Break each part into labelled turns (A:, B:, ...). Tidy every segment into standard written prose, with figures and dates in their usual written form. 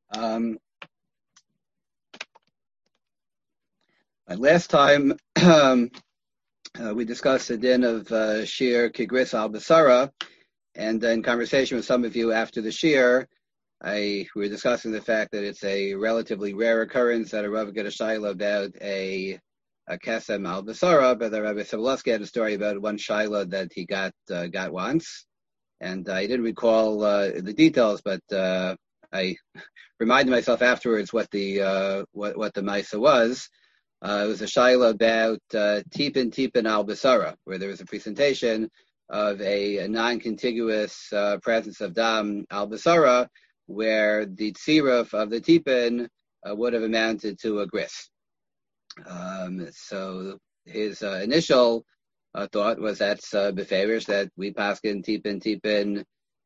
A: Last time we discussed the din of Shir Kigris al Basara, and in conversation with some of you after the Shir, we were discussing the fact that it's a relatively rare occurrence that a Rav get a shaila about a Kesem al Basara, but the Rabbi Sobolewski had a story about one shaila that he got once, and I didn't recall the details, but I reminded myself afterwards what the Maisa was. It was a shaila about Tipin al Basara, where there was a presentation of a non-contiguous presence of Dam al Basara, where the tziruf of the Tipin would have amounted to a gris. So his initial thought was that's befavorish, that we paskin Tipin,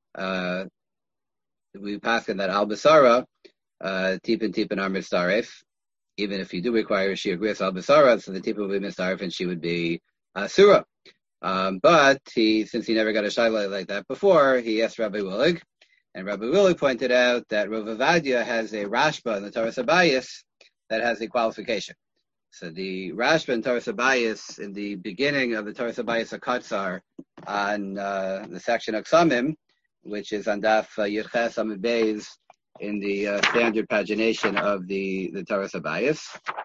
A: we paskin that al Basara, Tipin are mitzaref. Even if you do require a Shir Gris al Basara, so the Tipin will be mitzaref and she would be Surah. But since he never got a shaila like that before, he asked Rabbi Willig, and Rabbi Willig pointed out that Rav Avadia has a Rashba in the Torah Sabayis that has a qualification. So the Rashba in Torah Sabayis, in the beginning of the Torah Sabayis HaKatzar, on the section of Ksamim, which is on Daf Yirches Amud Beis, in the standard pagination of the Torah Sabayis.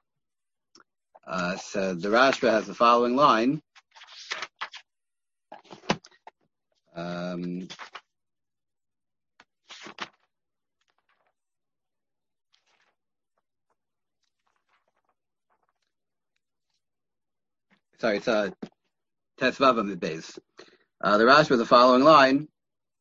A: So the Rashba has the following line. It's Tesvav Amud Beis. The Rashba has the following line.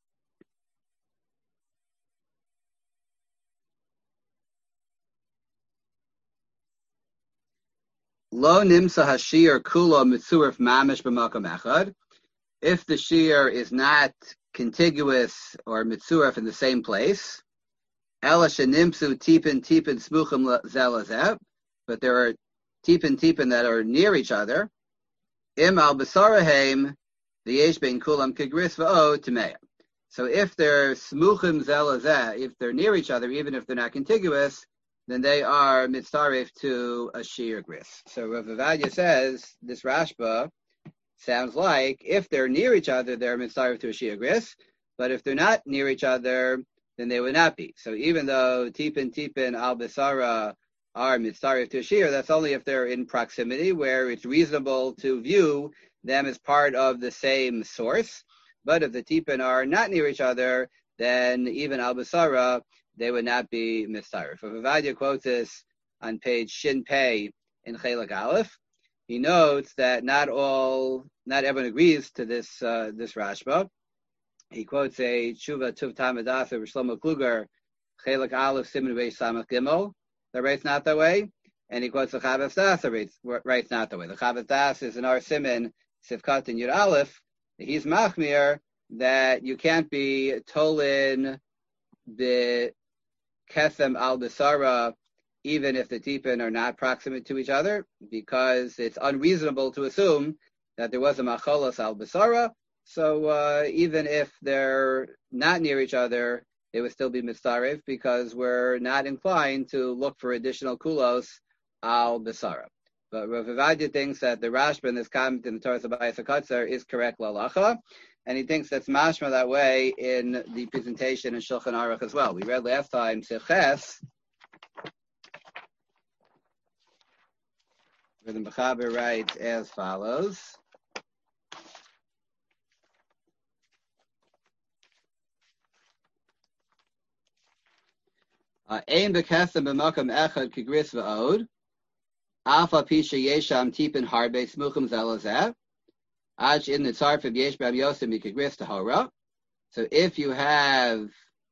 A: Lo nimsa hashir kulo mitzuref mamish b'makom echad. If the shir is not contiguous or mitzuref in the same place, ela shenimsu tipin smuchim zelazeh, but there are tipin that are near each other. Im al basarahem v'yesh bein kulam kigris v'o tameya. So if they're smuchim zelazeh, if they're near each other, even if they're not contiguous, then they are mitzaref to a shir gris. So Rav Avadia says this Rashba sounds like if they're near each other, they're mitzaref to a shir gris, but if they're not near each other, then they would not be. So even though tipin al basara are mitzaref to a shir, that's only if they're in proximity, where it's reasonable to view them as part of the same source. But if the tipin are not near each other, then even al basara, they would not be mitzaref. If Avadia quotes this on page Shin Pei in Chelak Aleph, he notes that not everyone agrees to this Rashba. He quotes a Tshuva Tuv Tamadas of Shlomo Kluger, Chelak Aleph Siman Reish Samach Gimel, that writes not that way, and he quotes the Chavas Das that writes not that way. The Chavas Das is in our Siman Sivkat and Yud Aleph. He's machmir that you can't be tolin the Kesem al Basara, even if the tipin are not proximate to each other, because it's unreasonable to assume that there was a macholos al Basara. So even if they're not near each other, they would still be mitzaref, because we're not inclined to look for additional kulos al Basara. But Rav Avadia thinks that the Rashba in this comment in the Torah Sabayis HaKatzar is correct lalacha, and he thinks that's mashma that way in the presentation in Shulchan Aruch as well. We read last time Seches, where the Mechaber writes as follows. Ein bekesem b'makam echad kigris v'od, alpha pisha yesham tipin harbe smuchim zelazeh, aj in the tzarfim yesh b'am yosem mikigris tahora. So if you have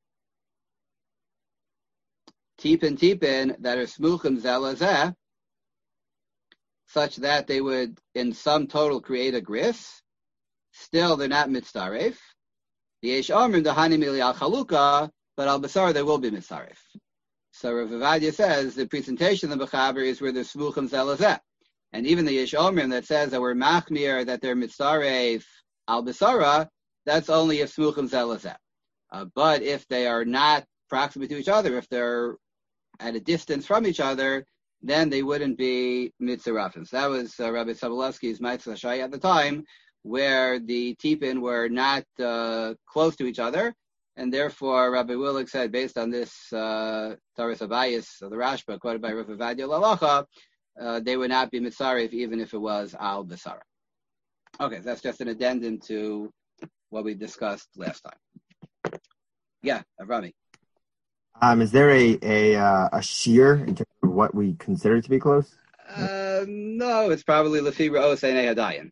A: tipin that are smuchim zelazeh, such that they would in sum total create a gris, still they're not mitzaref. The yesh omrim dahani mili al chaluka, but al basar they will be mitzaref. So Rav Avadia says the presentation of the Mechaber is where the smuchim zelazeh. And even the Yesh Omrim that says that we're machmir, that they're mitzaref al basara, that's only if smuchim zelazeh. But if they are not proximate to each other, if they're at a distance from each other, then they wouldn't be mitzarafim. So that was Rabbi Sobolewski's Maitzah Shai at the time, where the tipin were not close to each other, and therefore Rabbi Willig said, based on this Taras Abayis of the Rashba quoted by Rav Avadia Lalacha, they would not be mitzaref even if it was al basara. Okay, so that's just an addendum to what we discussed last time. Yeah, Avrami.
B: Is there a shear in terms of what we consider to be close?
A: No, it's probably Lefi Ra'os Einei Hadayin.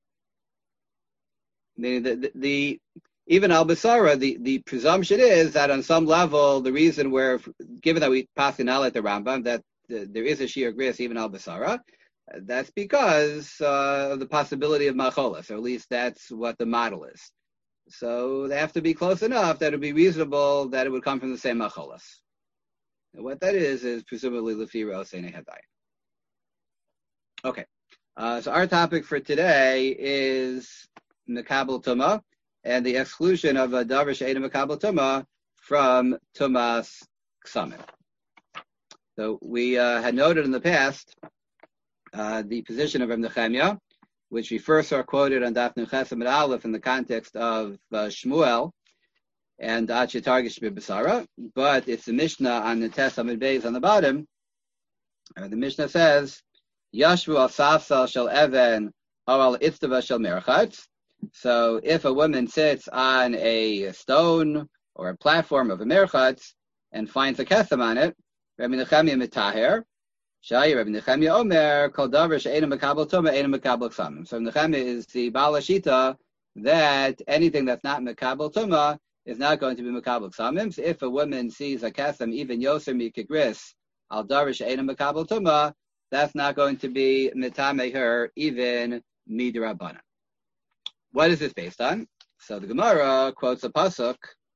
A: The even al basara, the presumption is that on some level, the reason where, given that we pass in at the Rambam, that there is a shear gris even al basara, that's because of the possibility of macholas, or at least that's what the model is. So they have to be close enough that it would be reasonable that it would come from the same macholas. And what that is presumably Lefi Ra'os Einei Hadayin. Okay, so our topic for today is Mekabel Tumah and the exclusion of a davar she'eino Mekabel Tumah from Tumas Ksamim. So we had noted in the past the position of Reb Nechemia, which we first saw quoted on Daf Nuches Amud Aleph in the context of Shmuel and Achi Targish B'Basara, but it's the Mishnah on the Tes Amud Beis on the bottom. The Mishnah says, Yashvu al Safsal shel Even or al Itztava shel Merchatz. So if a woman sits on a stone or a platform of a Merchatz and finds a kesem on it, Rabbi Nechemia mitaher, Shai Rabbi Nechemia Omer, Kol davar she'eino Mekabel Tumah eino Mekabel Ksamim. So Nechemia is the Baal Hashita that anything that's not Mekabel Tumah is not going to be Mekabel Ksamim. So if a woman sees a kesem, even Yoser Mikigris, al davar she'eino Mekabel Tumah, that's not going to be mitame her even midrabanan. What is this based on? So the Gemara quotes a pasuk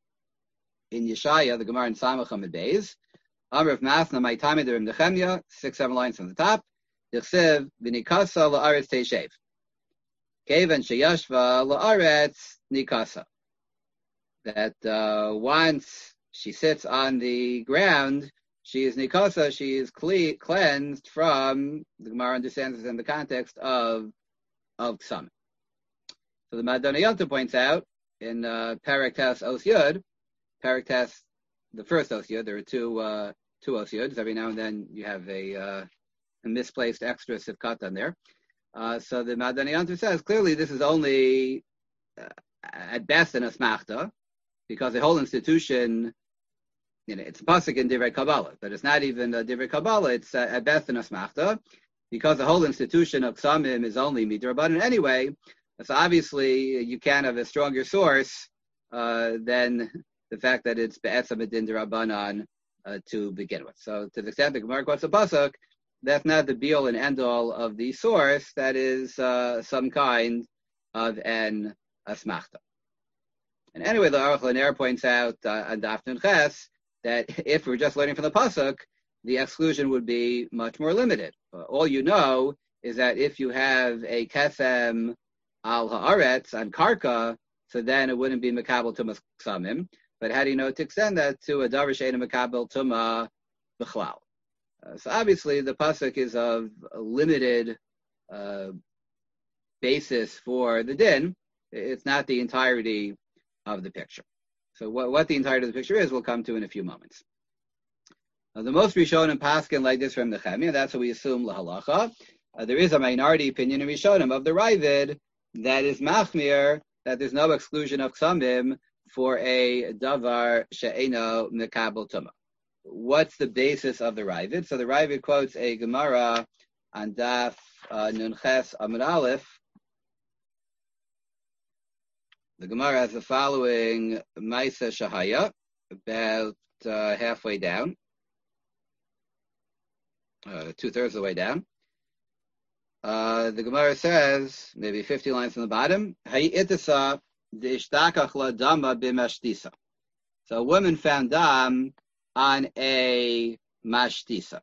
A: in Yeshaya, the Gemara in Samach Amud Beis. Amr of Masna, my time in Nechemia, 6-7 lines from the top. Dichsev v'nikasa la'aretz teishev. Kevan sheyashva la'aretz nikasa. That once she sits on the ground, she is nikasa, she is cleansed from, the Gemara understands this in the context of Ksam. So the Madonna Yonta points out in Perek Tes Os Yud, Perek Tes, the first Os Yud, there are two Os Yuds. Every now and then you have a misplaced extra sifkat on there. So the Madonna Yonta says, clearly this is only at best an asmachta, because the whole institution, it's a pasuk in Divrei Kabbalah, but it's not even a Divrei Kabbalah, it's at best an asmachta, because the whole institution of Ksamim is only midrabanan anyway. So obviously you can't have a stronger source than the fact that it's be'etzam din derabanan to begin with. So to the extent the Gemara quotes a pasuk, that's not the be all and end all of the source. That is some kind of an asmachta. And anyway, the Aruch LaNer points out on Daf Nun Ches that if we're just learning from the pasuk, the exclusion would be much more limited. All you know is that if you have a kesem al haaretz on karka, so then it wouldn't be mekabel tumas ksamim. But how do you know to extend that to a davar she'eino mekabel tuma b'chlal? So obviously the pasuk is of a limited basis for the din. It's not the entirety of the picture. So what the entirety of the picture is, we'll come to in a few moments. The most Rishonim paskin like this from Nechemia, that's what we assume lahalacha. There is a minority opinion in Rishonim of the Ravid that is machmir, that there's no exclusion of ksamim for a davar she'eino mekabel tumah. What's the basis of the Ravid? So the Ravid quotes a Gemara on Daf Nun Ches Amud Aleph. The Gemara has the following Maisa Shahaya, about halfway down, 2/3 of the way down. The Gemara says, maybe 50 lines from the bottom, Hayitasa deishtakach la dama b'mashtisa. So a woman found dam on a mashtisa.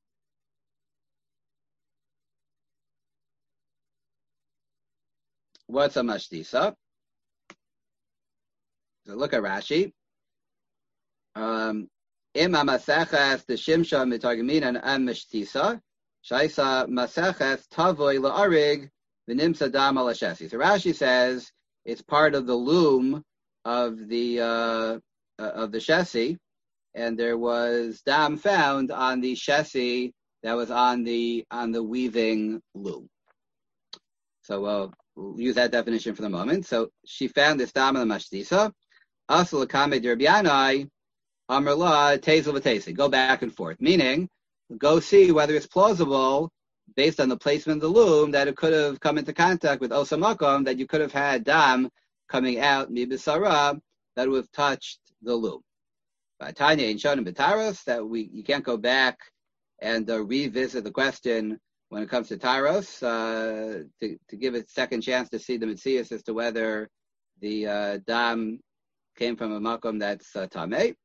A: What's a mashtisa? So look at Rashi. Ima maseches the shimsha mitargaminan am mishtisa shaisa maseches tavoy la'arig v'nimsa dam al hashesi. So Rashi says it's part of the loom of the shesi, and there was dam found on the shesi that was on the weaving loom. So we'll use that definition for the moment. So she found this dam in the mashtisa. Asal kame derbianai amrla tezel v'tesi. Go back and forth, meaning go see whether it's plausible based on the placement of the loom that it could have come into contact with osamakom, that you could have had dam coming out mibisara that would have touched the loom. Tanya in Shonim B'Taros, that you can't go back and revisit the question when it comes to Taros, to give it a second chance to see the Metzias as to whether the dam came from a makom that's tamei.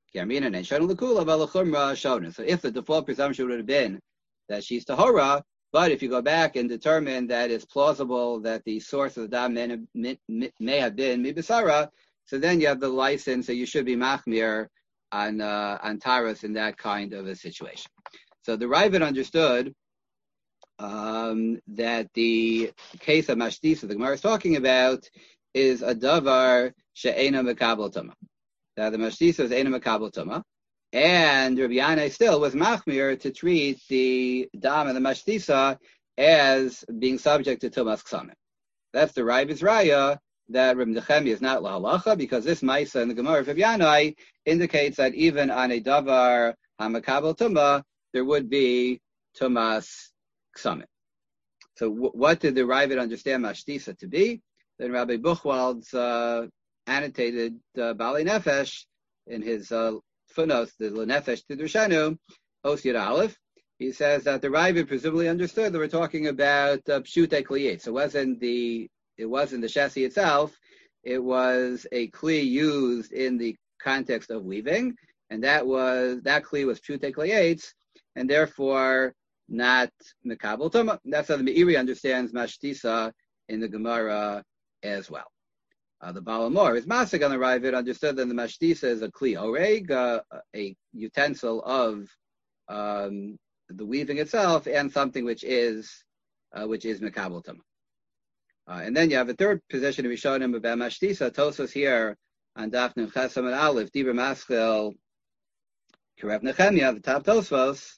A: So if the default presumption would have been that she's tahora, but if you go back and determine that it's plausible that the source of the dam may have been mibisara, so then you have the license, so you should be machmir on taros in that kind of a situation. So the Ravid understood that the case of mashtisa the Gemara is talking about is a davar she'ena mekabel tuma. That the mashtisa is ena mekabel tuma, and Rabbi Yanai still was machmir to treat the dam and the mashtisa as being subject to tumas ksamim. That's the Ravid's raya that Reb Nechemia is not lahalacha, because this Maisa in the Gemara of Rabbi Yanai indicates that even on a davar hamakabel tuma there would be tumas ksamim. So what did the Ravid understand mashtisa to be? Then Rabbi Buchwald's annotated Bali Nefesh in his footnotes, the Lenefesh Tidushanu, Osir Aleph. He says that the Ravid presumably understood that we're talking about pshute kliyet. So it wasn't the chassis itself, it was a kli used in the context of weaving, and that kli was pshute kliyet, and therefore not mekabel tuma. That's how the Meiri understands mashtisa in the Gemara as well. The Balamor is masik on the Ravid understood that the mashtisa is a kli oreg, a utensil of the weaving itself, and something which is mekabel tuma. And then you have a third position we showed him about mashtisa. Tosos here on Daf Nun Chesam and Aleph, Dibur Maschil, Karev Nechemia, the top Tosfos.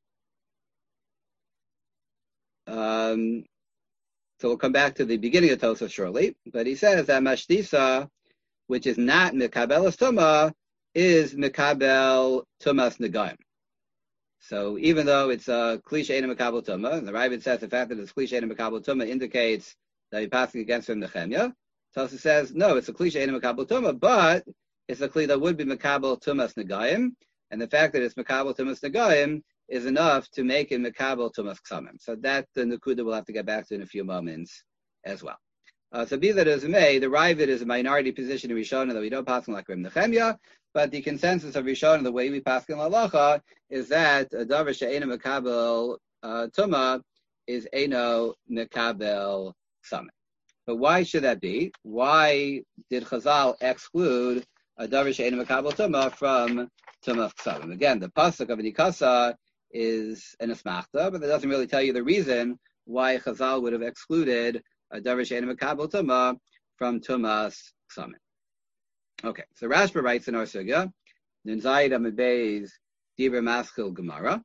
A: So we'll come back to the beginning of Tosos shortly, but he says that mashtisa, which is not mekabelas tuma, is mekabel tumas negaim. So even though it's a cliche in mekabel tuma, and the Ravid says the fact that it's cliche in mekabel tuma indicates that you're passing against him Nechemia, Tosos says no, it's a cliche in mekabel tuma, but it's a kli that would be mekabel tumas negaim, and the fact that it's mekabel tumas negaim is enough to make it mekabel tumas ksamim. So that the Nakuda we'll have to get back to in a few moments as well. So be that as it may, the Ravid is a minority position in Rishonah that we don't pass on like Reb Nechemia, but the consensus of Rishonah, the way we pass on halacha, is that a davar she'ena mekabel tuma is eno mekabel ksamim. But why should that be? Why did Chazal exclude a davar she'ena mekabel tuma from tumas ksamim? Again, the pasuk of Nikasa is an asmachta, but that doesn't really tell you the reason why Chazal would have excluded a davar she'ena mekabel tuma from tumas ksamim. Okay, so Rashba writes in our sugya, Nun Zayid Amud Beis Dibur Maschil Gemara,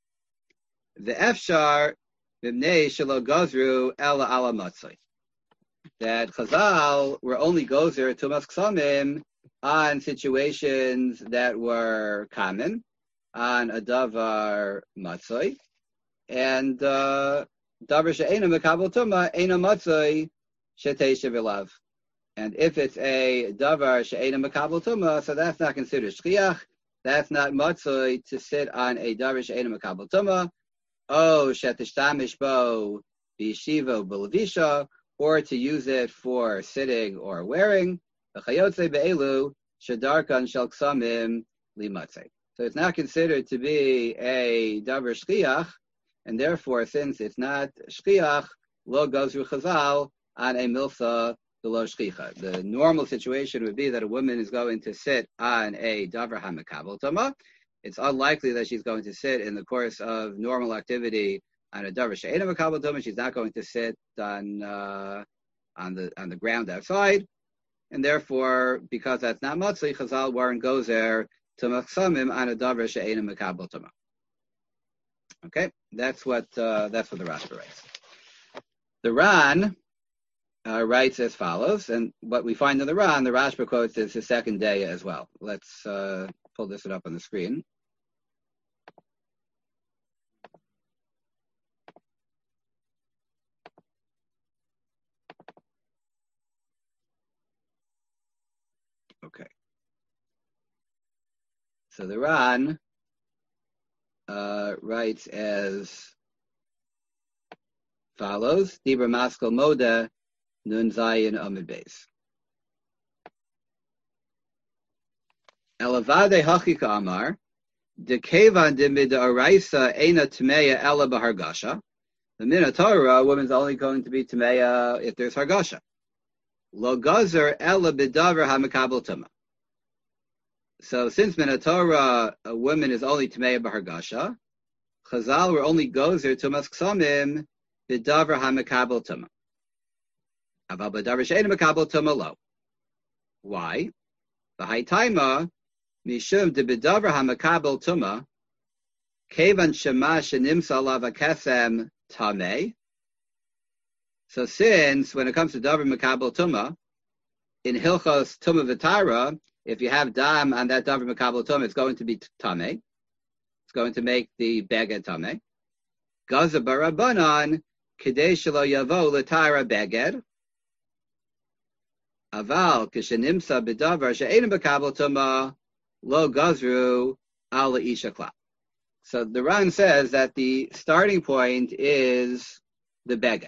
A: the Efshar Mibnei Shelo Gozru Ela Ala Matzai, that Chazal were only gozer tumas ksamim on situations that were common, on a davar matzoi, and davar she'ena mekabel tuma ena matzoi sheteisha v'lav. And if it's a davar she'ena mekabel tuma, so that's not considered shchiach. That's not matzoi to sit on a davar she'ena mekabel tuma. O shetishtamish bo b'yeshiva b'levisha, or to use it for sitting or wearing. V'chayotze be'elu shedarkan shel ksamim limatzei. So it's not considered to be a davar shchiach, and therefore, since it's not shchiach, lo gozru chazal on a milsa the lo shchicha. The normal situation would be that a woman is going to sit on a davar hamakabel tuma. It's unlikely that she's going to sit in the course of normal activity on a davar she'ena makabel tuma. She's not going to sit on the ground outside, and therefore, because that's not matzli, Chazal weren't goes there to machsamim on a davar she'ena makabel tuma. Okay, that's what the Rashba writes. The Ran writes as follows, and what we find in the Ran, the Rashba quotes is his second day as well. Let's pull this up on the screen. Okay. So the Ran writes as follows: Dibra Maskal Moda Nun Zayin Amid Beis. Elavade Hachika Amar De Kevan de Mida Araisa Eina Tmeya Ela Bahargasha. The Minotaura, a woman's only going to be Tmeya if there's Hargasha. Lo Gazer Ela Bidavar Hamakabel Tuma. So since Minotaura, a woman is only Tmeya Bahargasha, Chazal were only Gozer Tumas Ksamim Bidavar Hamakabel Tuma. Aval Bidavar She'ena Makabel Tuma Lo. Why? The Haitaima Mishum de Bidavar Hamakabel Tuma Kevan Shema Shenimsa Alav Kesem Tameh. So since when it comes to Davar Makabel Tuma, in Hilchos Tuma V'Tara, if you have dam on that davar makabel tumah, it's going to be tameh. It's going to make the beged tameh. Gaza barabanan kedei shelo yavo l'tara beged. Aval kishenimsa b'davar she'enim makabel tumah lo gazru ala isha kla. So the Ran says that the starting point is the beged.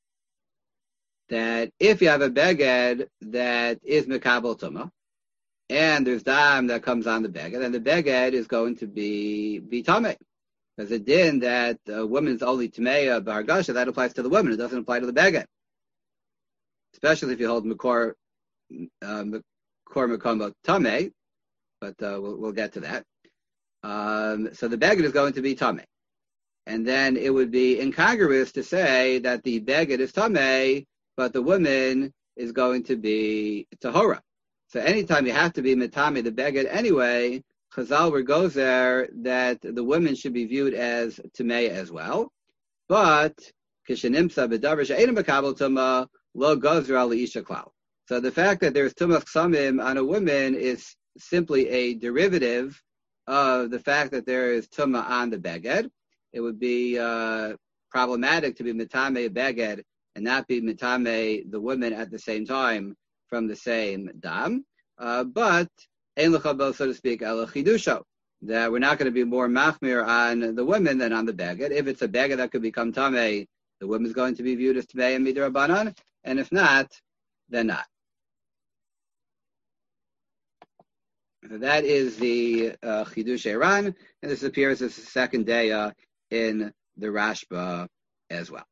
A: That if you have a beged that is makabel tumah, and there's dam that comes on the beged, and the beged is going to be tameh. Because the din that a woman's only tameya b'hargasha, that applies to the woman. It doesn't apply to the beged. Especially if you hold makor makom tameh, but we'll get to that. So the beged is going to be tameh. And then it would be incongruous to say that the beged is tameh, but the woman is going to be tahora. So anytime you have to be mitame the beged anyway, Chazal goes there that the women should be viewed as tamei as well. But kishenimsa b'davar she'enim makabel tuma lo gozra l'isha klal. So the fact that there's tumas ksamim on a woman is simply a derivative of the fact that there is tuma on the beged. It would be problematic to be mitame a beged and not be mitame the women at the same time from the same dam, but ein l'chabel, so to speak, ala chidusho, that we're not going to be more machmir on the women than on the beged. If it's a beged that could become tamei, the woman's going to be viewed as tamei and midrabanan, and if not, then not. So that is the chidush Iran, and this appears as the second day in the Rashba as well.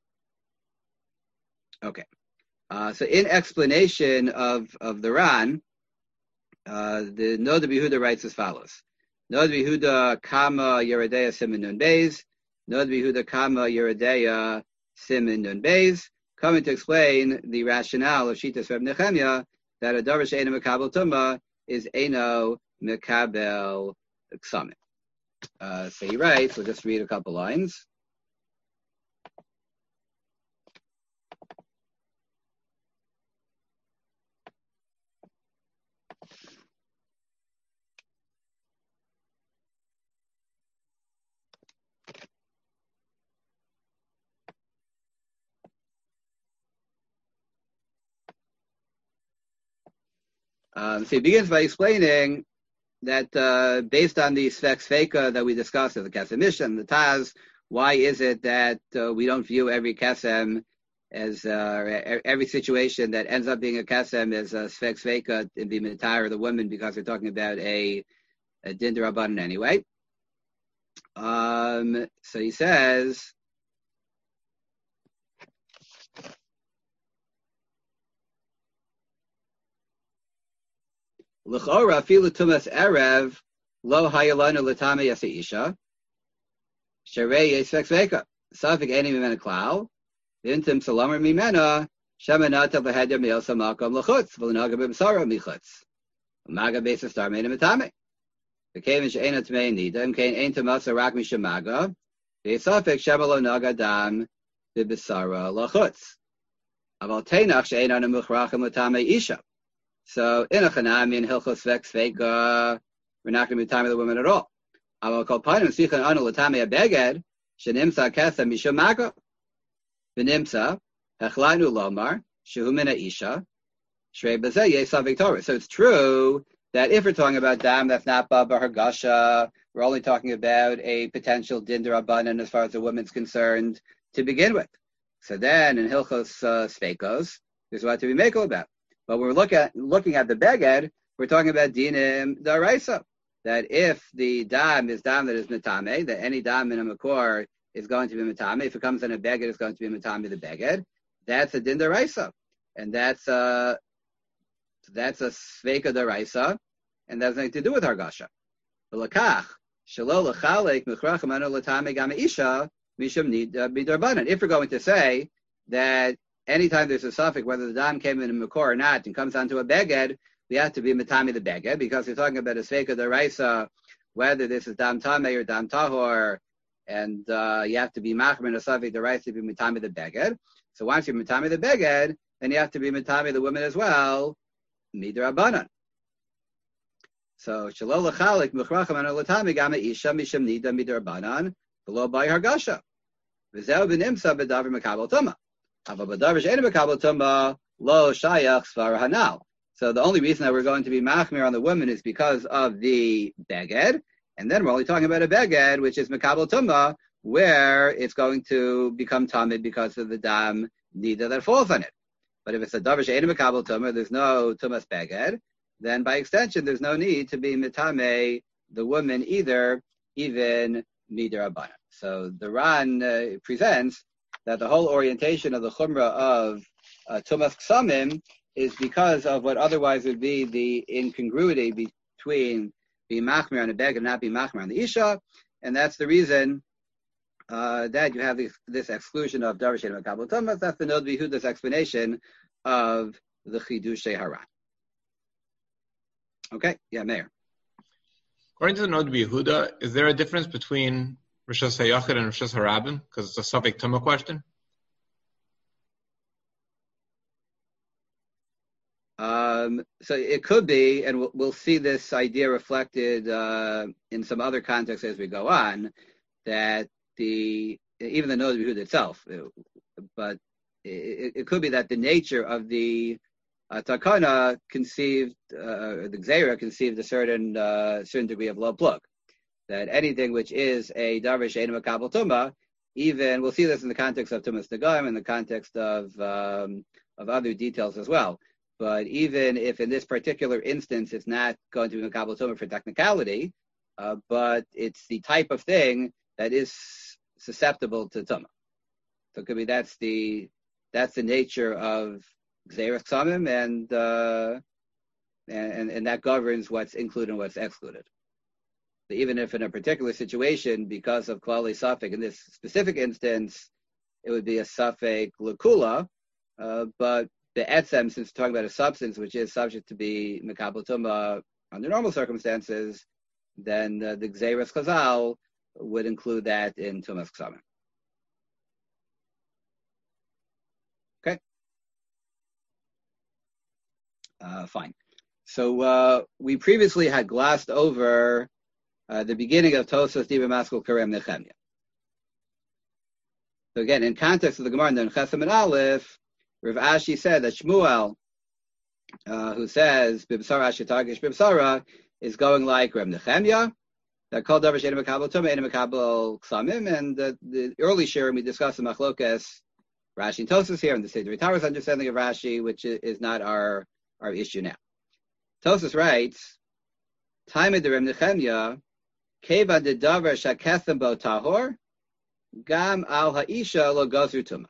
A: Okay. So in explanation of the Ran, the Noda B'Yehuda writes as follows. Noda B'Yehuda Kama Yeredeya Simin Nun Beis. Noda B'Yehuda Kama Yeredeya Simin Nun Beis. Coming to explain the rationale of Shitas Reb Nechemia that a davar she'eino makabel tumah is eino makabel ksamim. So he writes, we'll just read a couple lines. So he begins by explaining that based on the Sfek Sfeika that we discussed, the Kesem Mishnah and the Taz, why is it that we don't view every Kesem as every situation that ends up being a Kesem as a Sfek Sfeika and be Mitar the woman, because we're talking about a Din D'Rabbanan anyway. So he says, L'chora filu tumas erev lo hayalanu l'tame yasa isha. Sharei yisvek sveka. Safik eni mimena klal. Vintim salamer mimena. Shemanata v'heder miyosa makom l'chutz. V'linaga b'bsara michutz. Maga besa star made him a tame. The came in She'ena Tmei Nida, and came Ein Tamasa Rak Mishamaga. The Safik Shemalo Naga Dam Bibisara Lachutz. Aval Tenach She'ena Muchrachim Latame Isha. So in a Chanami and Hilchos Vex Vega, we're not going to be timing the women at all. Aval Kolpanim Sichan Anu Latame Abeged, Shenimsa Kesa Mishamaga. Benimsa, Hechlanu Lomar, Shehumina Isha. So it's true that if we're talking about dam that's not baba hargasha, we're only talking about a potential din derabanan as far as the woman's concerned to begin with. So then in Hilchos Sveikos, there's what to be mako about. But when we're looking at the beged, we're talking about dinim daraisa. That if the dam is dam that is mitame, that any dam in a makor is going to be mitame. If it comes in a beged, it's going to be mitame the beged. That's a din daraisa, and that's a sveika daraisa, and that's nothing to do with hargasha. If we're going to say that anytime there's a suffix, whether the dam came in a makor or not, and comes onto a beged, we have to be matami the beged, because we're talking about a sveika daraisa, whether this is dam tameh or dam tahor, and you have to be machmer in a suffix daraisa to be matami the beged. So once you're matami the beged, then you have to be matami the women as well, midrabanan. So shalol lechalik mechracham anu latami gama isha misham nida midrabanan below by hargasha. V'zeu b'nimsa b'davar mekabel tuma. Ava b'davar she'ena mekabel tuma lo shayach svar hanal. So the only reason that we're going to be machmir on the woman is because of the beged, and then we're only talking about a beged which is mekabel tuma, where it's going to become tamid because of the dam nida that falls on it. But if it's a davar she'ena mekabel tuma, there's no tumas beged, then by extension, there's no need to be mitame the woman either, even midrabanan. So the Ran presents that the whole orientation of the chumrah of tumas ksamim is because of what otherwise would be the incongruity between being machmir on a beg and not being machmir on the isha, and that's the reason that you have this exclusion of davar she'ena mekabel tumas. That's the Nod Yehuda's explanation of the Chidushei Haran. Okay, yeah, Meir.
C: According to the Nod Yehuda, is there a difference between Rishos HaYachid and Rishos HaRabim? Because it's a Safek Tumah question.
A: So it could be, and we'll see this idea reflected in some other contexts as we go on, that even the Nod Yehuda itself, but it could be that the nature of the Takana conceived, the Gzeira conceived a certain degree of low plug. That anything which is a davar she'ena mekabel tuma, even we'll see this in the context of tumas negaim, in the context of other details as well. But even if in this particular instance it's not going to be mekabel tuma for technicality, but it's the type of thing that is susceptible to tuma. So it could be that's the nature of Gzeiras Ksamim, and that governs what's included and what's excluded. So even if in a particular situation, because of Klali Safek, in this specific instance, it would be a Safek L'Kula, but the Etzem, since we're talking about a substance which is subject to be Mekabel Tumah under normal circumstances, then the Gzeiras Chazal would include that in Tumas Ksamim. Okay. Fine. So we previously had glossed over the beginning of Tosas Dibur Maskul Karem Nechemia. So again, in context of the Gemara in Chesam and Aleph, Rav Ashi said that Shmuel, who says Bibsara Ashitagish Bibsara, is going like Reb Nechemia, that called Davar She'ena Mekabel Tumah, Eina Mekabel Ksamim, and the early share we discussed the Machlokas Rashi and Tosas here, and the Seder Tara's understanding of Rashi, which is not our issue now. Tosas writes, Time of the Reb Nechemia, Keva de Davar Shakethem Bo Tahor, Gam Al Ha'isha Lo Gozru Tumah.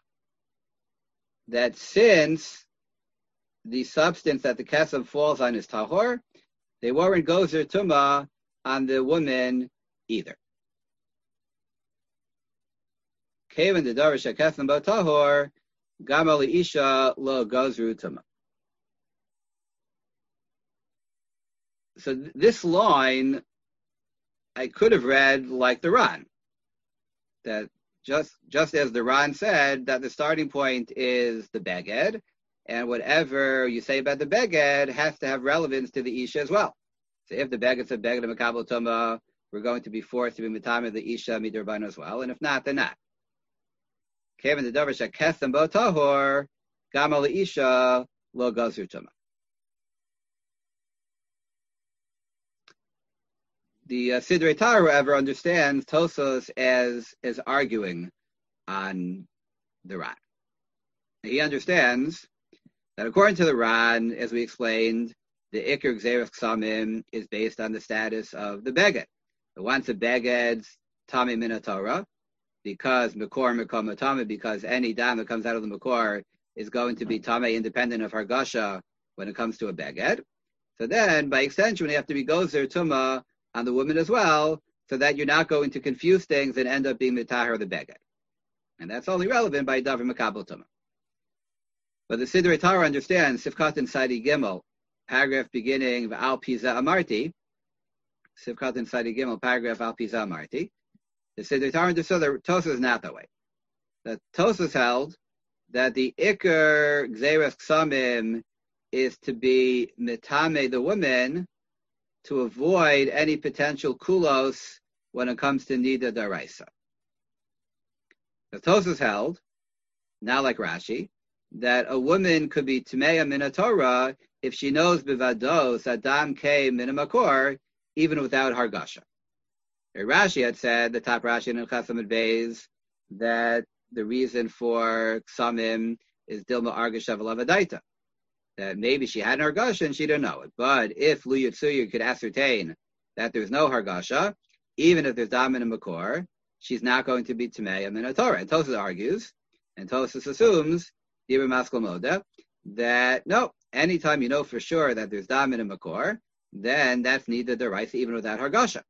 A: That since the substance that the kesem falls on is tahor, they weren't gozer tuma on the woman either. Kevin the Darish Akethim Botahor, Gamali Isha lo gozru tuma. So this line I could have read like the Ran, that just as the Ran said that the starting point is the beged, and whatever you say about the beged has to have relevance to the Isha as well. So if the beged said beged makabel tuma, we're going to be forced to be mitame the Isha midrabban as well, and if not, then not. Kevin the Davar shekesem bo tahor, gamal Isha lo gozru tuma. The Sidrei Torah, however, understands Tosos as arguing on the Ran. He understands that according to the Ran, as we explained, the Iker Gzeres Ksamim is based on the status of the Beged. The once a Beged's Tami Min Torah, because Makor Mekom Tami, because any dam that comes out of the Makor is going to be Tame independent of Hargasha when it comes to a Beged. So then, by extension, we have to be Gozer Tuma on the woman as well, so that you're not going to confuse things and end up being mitahar the beged. And that's only relevant by davar makabel tuma. But the Sidrei Torah understands, Sifkat and Sadi Gimel, paragraph beginning Al Piza Amarti, Sifkat and Sadi Gimel, paragraph Al Piza Amarti. The Sidrei Torah understood that Tosas is not that way. That Tosas held that the Iker Gzeres Ksamim is to be mitame the woman to avoid any potential kulos when it comes to nida daraisa. The Tosas held, not like Rashi, that a woman could be Tmeya min Torah if she knows bivados adam ke min makor, even without hargasha. Rashi had said, the top Rashi in Chasam Beis, that the reason for ksamim is dilma argasha v'lavadaita, that maybe she had an hargasha and she didn't know it. But if Lu Yitzuyu could ascertain that there's no hargasha, even if there's damin and makor, she's not going to be Tmeya min Torah. And Tosas argues, and Tosas assumes, Dibur Maskal Moda, that no, anytime you know for sure that there's damin and makor, then that's neither deraisa even without hargasha.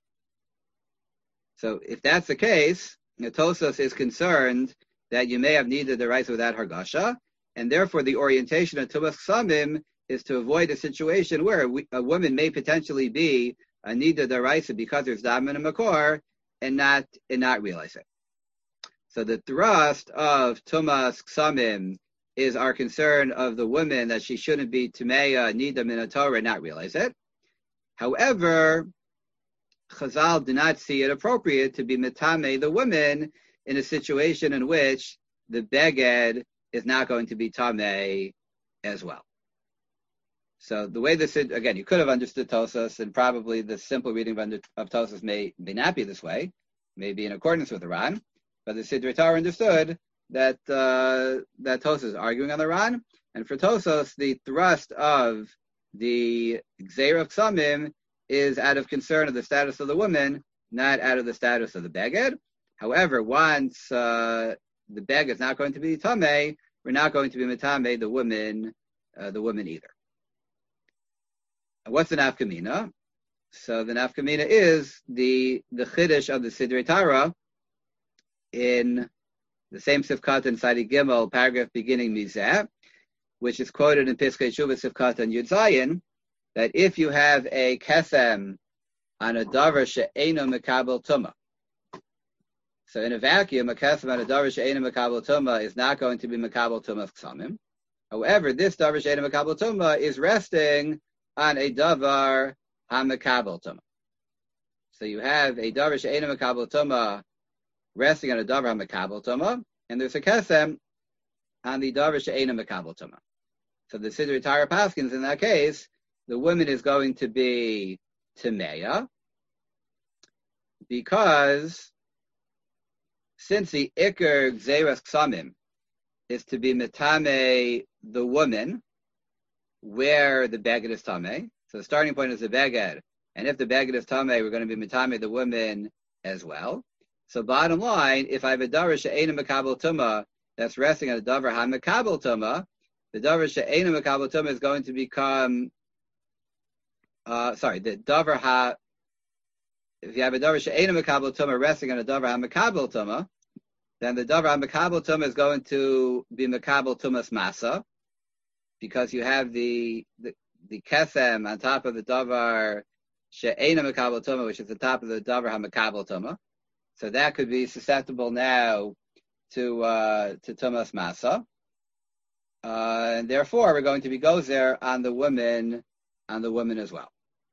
A: So if that's the case, Tosas is concerned that you may have neither deraisa without hargasha, and therefore the orientation of Tumas Ksamim is to avoid a situation where a woman may potentially be a nida daraisa because there's damin and makor and not realize it. So the thrust of Tumas Ksamim is our concern of the woman that she shouldn't be Tumeya nida min Torah and not realize it. However, Chazal did not see it appropriate to be mitame the woman in a situation in which the beged is not going to be tamei as well. So the way this is, again, you could have understood Tosas, and probably the simple reading of Tosas may not be this way, may be in accordance with the Ran, but the Sidrei Torah understood that that Tosas is arguing on the Ran, and for Tosas, the thrust of the Gzeir of Ksamim is out of concern of the status of the woman, not out of the status of the Beged. However, once the Beged is not going to be Tameh, we're not going to be Mitame the woman either. And what's the nafkamina? So the nafkamina is the chiddush of the Sidrei Torah in the same Sifkat and Sadi Gimel, paragraph beginning Mizeh, which is quoted in Piskei Shuvah Sifkat and Yud Zayin, that if you have a kesem on a davar she'eino mekabel tuma, so in a vacuum, a kesem on a davar she'eino mekabel tuma is not going to be mekabel tuma ksamim. However, this davar she'eino mekabel tuma is resting on a davar ha-mekabel tuma. So you have a davar she'eino mekabel tuma resting on a davar ha-mekabel tuma, and there's a kesem on the davar she'eino mekabel tuma. So the Sidrei Torah paskins in that case, the woman is going to be Timeya, because since the Iker Gzeres Ksamim is to be Metame the woman where the Beged is Tameh, so the starting point is the Beged, and if the Beged is Tameh, we're going to be Metame the woman as well. So bottom line, if I have a Davar She'eina Mekabel Tuma that's resting on a Davar HaMekabel Tuma, the Davar She'eina Mekabel Tuma is going to become the davar ha. If you have a davar she'ena mekabel tuma resting on a davar ha mekabel tuma, then the davar ha mekabel tuma is going to be mekabel tumas masa, because you have the kesem on top of the davar she'ena mekabel tuma, which is the top of the davar ha mekabel tuma. So that could be susceptible now to tumas masa, and therefore we're going to be gozer on the woman as well.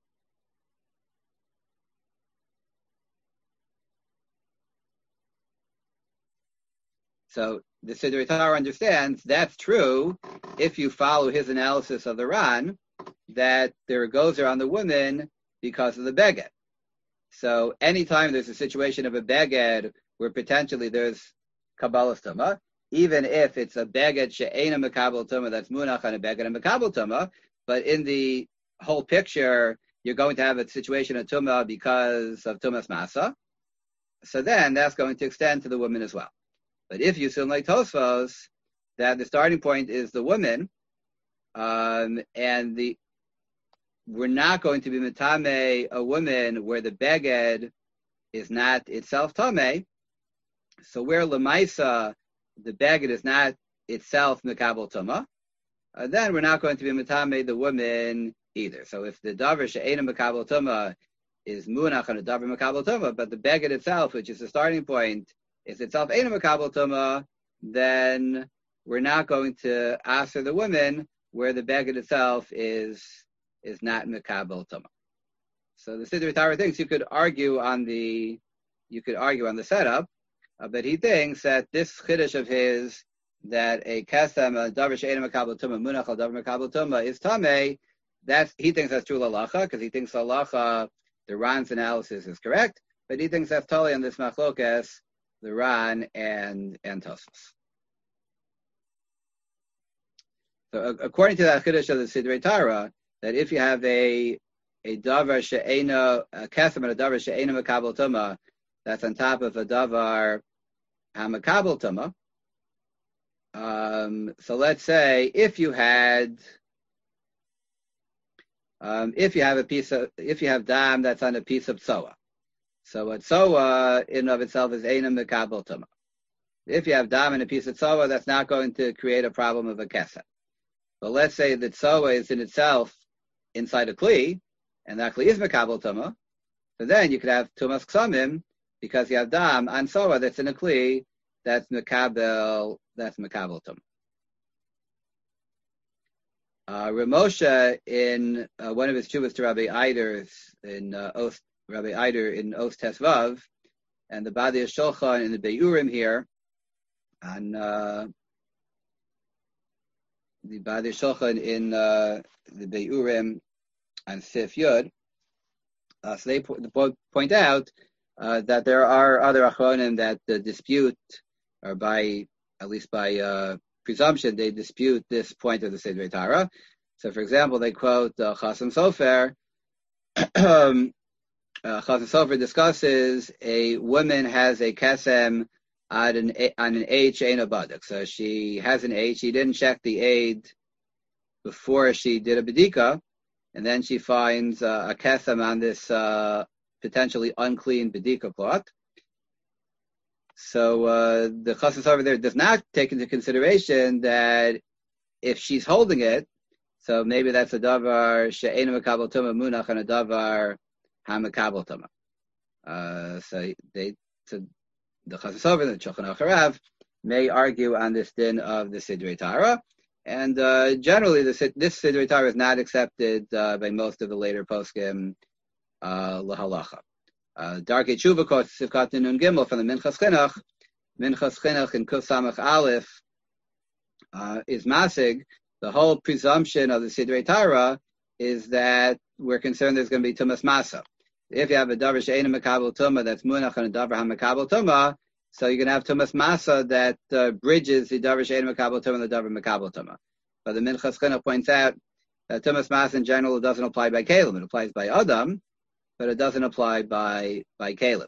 A: So the Siddur Torah understands that's true if you follow his analysis of the Ran, that there goes on the woman because of the beged. So anytime there's a situation of a beged where potentially there's Kabbalah Tuma, even if it's a beged she'ena mekabel tuma that's munach on a beged and mekabel tuma, but in the whole picture you're going to have a situation of tuma because of tumas masa, so then that's going to extend to the woman as well. But if you assume like Tosfos that the starting point is the woman, and we're not going to be metame a woman where the beged is not itself tame, so where lemaisa the beged is not itself mekabel tuma, then we're not going to be metame the woman either. So if the davar she'ena mekabel tuma is munach on a davar mekabel tuma, but the beged itself, which is the starting point, is itself ena mekabel tuma, then we're not going to answer the woman where the beged itself is not mekabel tuma. So the Siddur Torah thinks you could argue on the setup, but he thinks that this chiddush of his, that a kesem a davar she'ena mekabel tuma munach al davar mekabel tuma is tamei, he thinks that's true lalacha, because he thinks lalacha the Ran's analysis is correct, but he thinks that's totally on this machlokas, the Ran and Tosfos. So according to that chiddush of the Siddur Torah, that if you have a davar she'ena, a kesem and a davar she'ena mekabel tuma, that's on top of a davar ha-mekabel tuma. So let's say if you have dam that's on a piece of tzoa, so a tzoa in of itself is eina mekabel tuma. If you have dam in a piece of tzoa, that's not going to create a problem of a kesem. But let's say that tzoa is in itself inside a kli, and that kli is mekabel tuma, so then you could have tumas ksamim, because you have dam on tzoa that's in a kli that's mekabel tuma. Ramosha in one of his chuvas to Rabbi Eider in Os Tesvav, and the Badi Shulchan in the Beiurim here, on the Badi Shulchan in the Beiurim on Sif Yud. So they point out that there are other achronim that dispute, or at least by presumption, they dispute this point of the Siddur Torah. So, for example, they quote Chasam Sofer. Chasam Sofer discusses a woman has a kesem on an age she'ein badik. So she has an age. She didn't check the aid before she did a bedika, and then she finds a kesem on this potentially unclean bedika cloth. So the Chasam Sofer there does not take into consideration that if she's holding it, so maybe that's a davar she'eina mekabel tuma munach and a davar ha-mekabel tuma. So the Chasam Sofer and the Shulchan Aruch Harav may argue on this din of the Siddur Torah, and generally this Siddur Torah is not accepted by most of the later poskim lahalacha. Darkei Tshuva quotes Sivkat Nun Gimel from the Minchas Chinuch. Minchas Chinuch in Kuf Samach Aleph is masig. The whole presumption of the Siddur Torah is that we're concerned there's going to be tumas masa. If you have a davar she'eina mekabel tuma that's munach and a davar ha-mekabel tuma, so you're going to have tumas masa that bridges the davar she'eina mekabel tuma and the davar mekabel tuma. But the Minchas Chinuch points out that tumas masa in general doesn't apply by Kalim. It applies by Adam, but it doesn't apply by Caleb.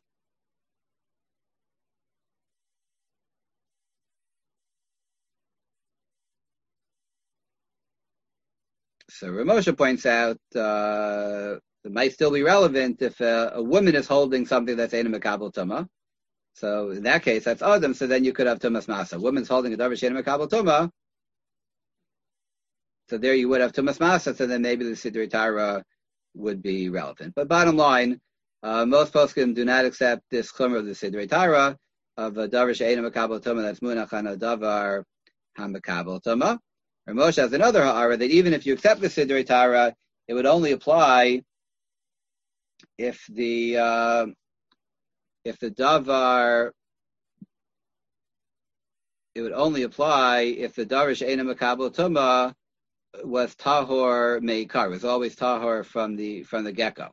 A: So Ramosha points out It might still be relevant if a woman is holding something that's Eina Mekabel Tuma. So in that case, that's Adam. So then you could have Tumas Masa. A woman's holding a davar she'eina Mekabel Tuma. So there you would have Tumas Masa. So then maybe the Sidrei Tara would be relevant. But bottom line, most poskim do not accept this chumrah of the Sidrei Tara of a davar she'eina Mekabel Tuma that's munach on a davar ha-Mekabel Tuma. Or Moshe has another ha'ara that even if you accept the Sidrei Tara, it would only apply if the davar, it would only apply if the davar she'eina Mekabel Tuma was tahor meikar, was always tahor from the gecko.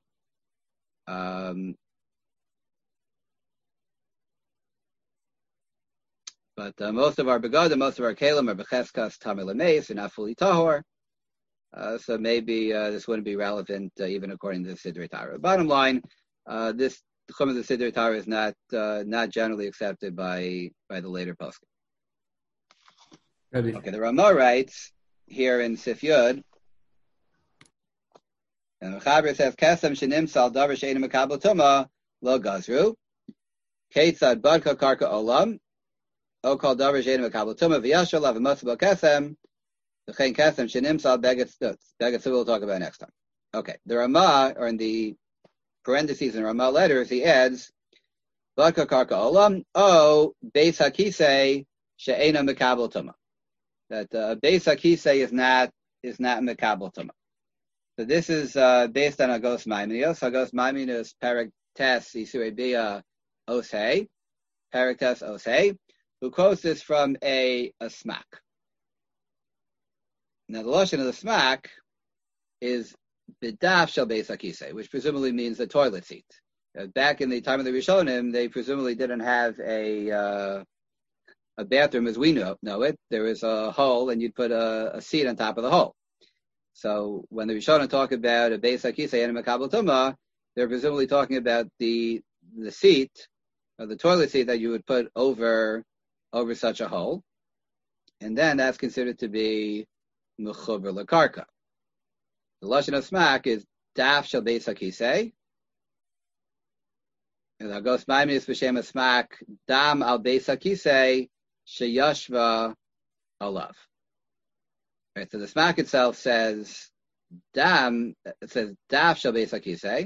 A: But most of our begadim, most of our kalim are becheskas tamei lemeis, and not fully tahor. So maybe this wouldn't be relevant even according to the Sidrei Tara. Bottom line, this chum of the Sidrei Tara is not generally accepted by the later poskim. Okay, the Ramah writes here in Sif Yud, and the Mechaber says, "Kesem shenimsal davar she'eina Mekabel Tuma lo gazru, keitzad badka karka olam, o kol davar she'eina Mekabel Tuma v'yashal lav v'motzah kesem, v'chein kesem shenimsal begetz stutz." Begetz we'll talk about next time. Okay, the Ramah, or in the parentheses in Ramah letters, he adds, badka karka olam, o beis hakisei she'eina Mekabel Tuma. That beis hakisei is not Mekabel Tuma. So this is based on Agos Maimonides. Agos Maimonides Perek Tes Isurei Bia Osei, Perek Tes Osei, who quotes this from a smack. Now the lashon of the smack is bidaf shel beis hakisei, which presumably means the toilet seat. Back in the time of the Rishonim, they presumably didn't have a bathroom as we know it. There was a hole, and you'd put a seat on top of the hole. So when the Rishonim talk about a beis hakisei and a Mekabel Tuma, they're presumably talking about the seat, or the toilet seat that you would put over such a hole, and then that's considered to be mechuber lekarka. The lashon of smack is daf shel beis hakisei. And Agos Maimonides b'shem smack dam al beis hakisei sheyashva alav. Right, so the smack itself says dam. It says daf shel beis hakisei,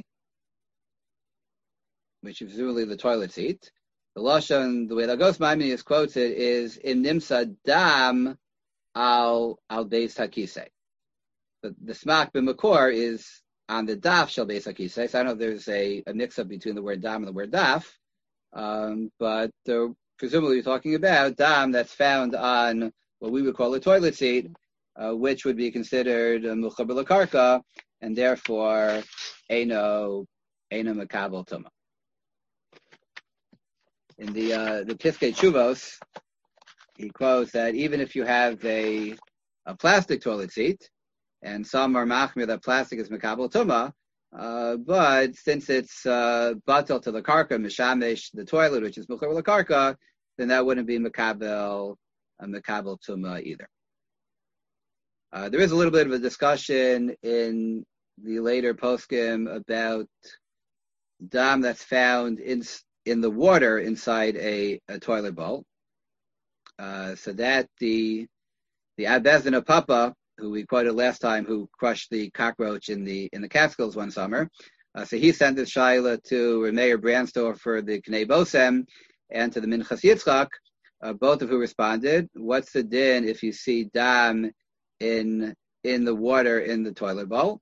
A: which is presumably the toilet seat. The lashon, the way that Agos Maimonides quotes it, is in nimsa dam al beis hakisei. But the smack b'makor is on the daf shel beis hakisei. So I don't know if there's a mix-up between the word dam and the word daf, but presumably you're talking about dam that's found on what we would call a toilet seat, which would be considered mechuber lekarka, and therefore eino Mekabel Tuma. In the Piskei Tshuvos, he quotes that even if you have a plastic toilet seat, and some are machmir that plastic is Mekabel Tuma, but since it's batel to the karka, mishamesh the toilet, which is mechuber lekarka, then that wouldn't be Mekabel Tuma either. There is a little bit of a discussion in the later poskim about dam that's found in the water inside a toilet bowl. So that the Abezin of Papa, who we quoted last time, who crushed the cockroach in the Catskills one summer, so he sent this shaila to Meir Brandstor for the Knei Bosem and to the Minchas Yitzchak, both of who responded, what's the din if you see dam in the water in the toilet bowl?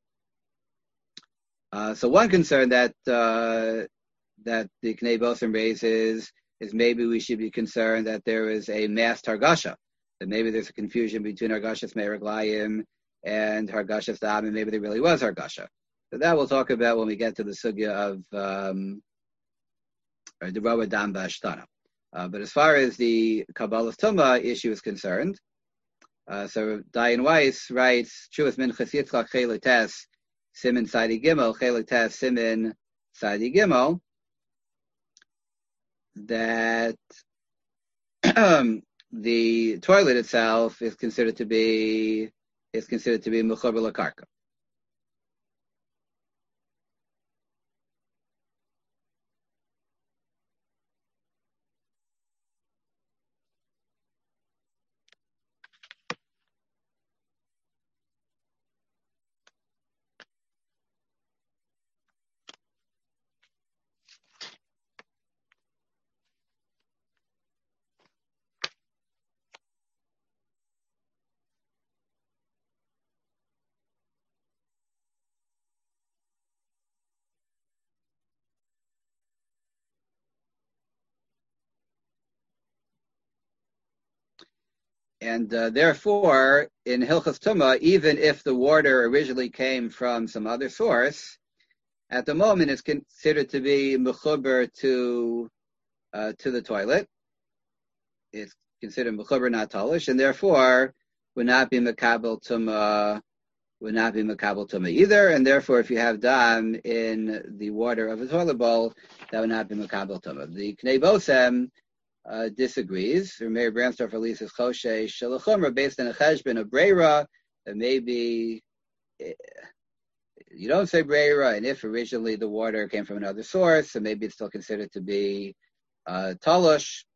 A: So one concern that the Knei Bosem raises is maybe we should be concerned that there is a mass targasha, that maybe there's a confusion between hargashas me'eraglayim and hargashas dam, and maybe there really was hargasha. So that we'll talk about when we get to the sugya of the Rawa Dam Ba'ashtana. But as far as the Kabbalas Tuma issue is concerned, so Dayan Weiss writes, Chuvas Minchas Yitzchak Chelik Tes Simin Sadi Gimel, Chelik Tes Simin Sadi Gimel, that the toilet itself is considered to be mechuber lekarka. And therefore, in Hilchas Tumah, even if the water originally came from some other source, at the moment it's considered to be mechuber to the toilet. It's considered mechuber, not talish, and therefore would not be mekabel tumah. Would not be mekabel tumah either, and therefore, if you have dam in the water of a toilet bowl, that would not be mekabel tumah. The Knei Bosem disagrees. Meir Brandstorf releases Choshe Shalachumra based on a cheshbon of breira that maybe you don't say breira, and if originally the water came from another source, so maybe it's still considered to be talush.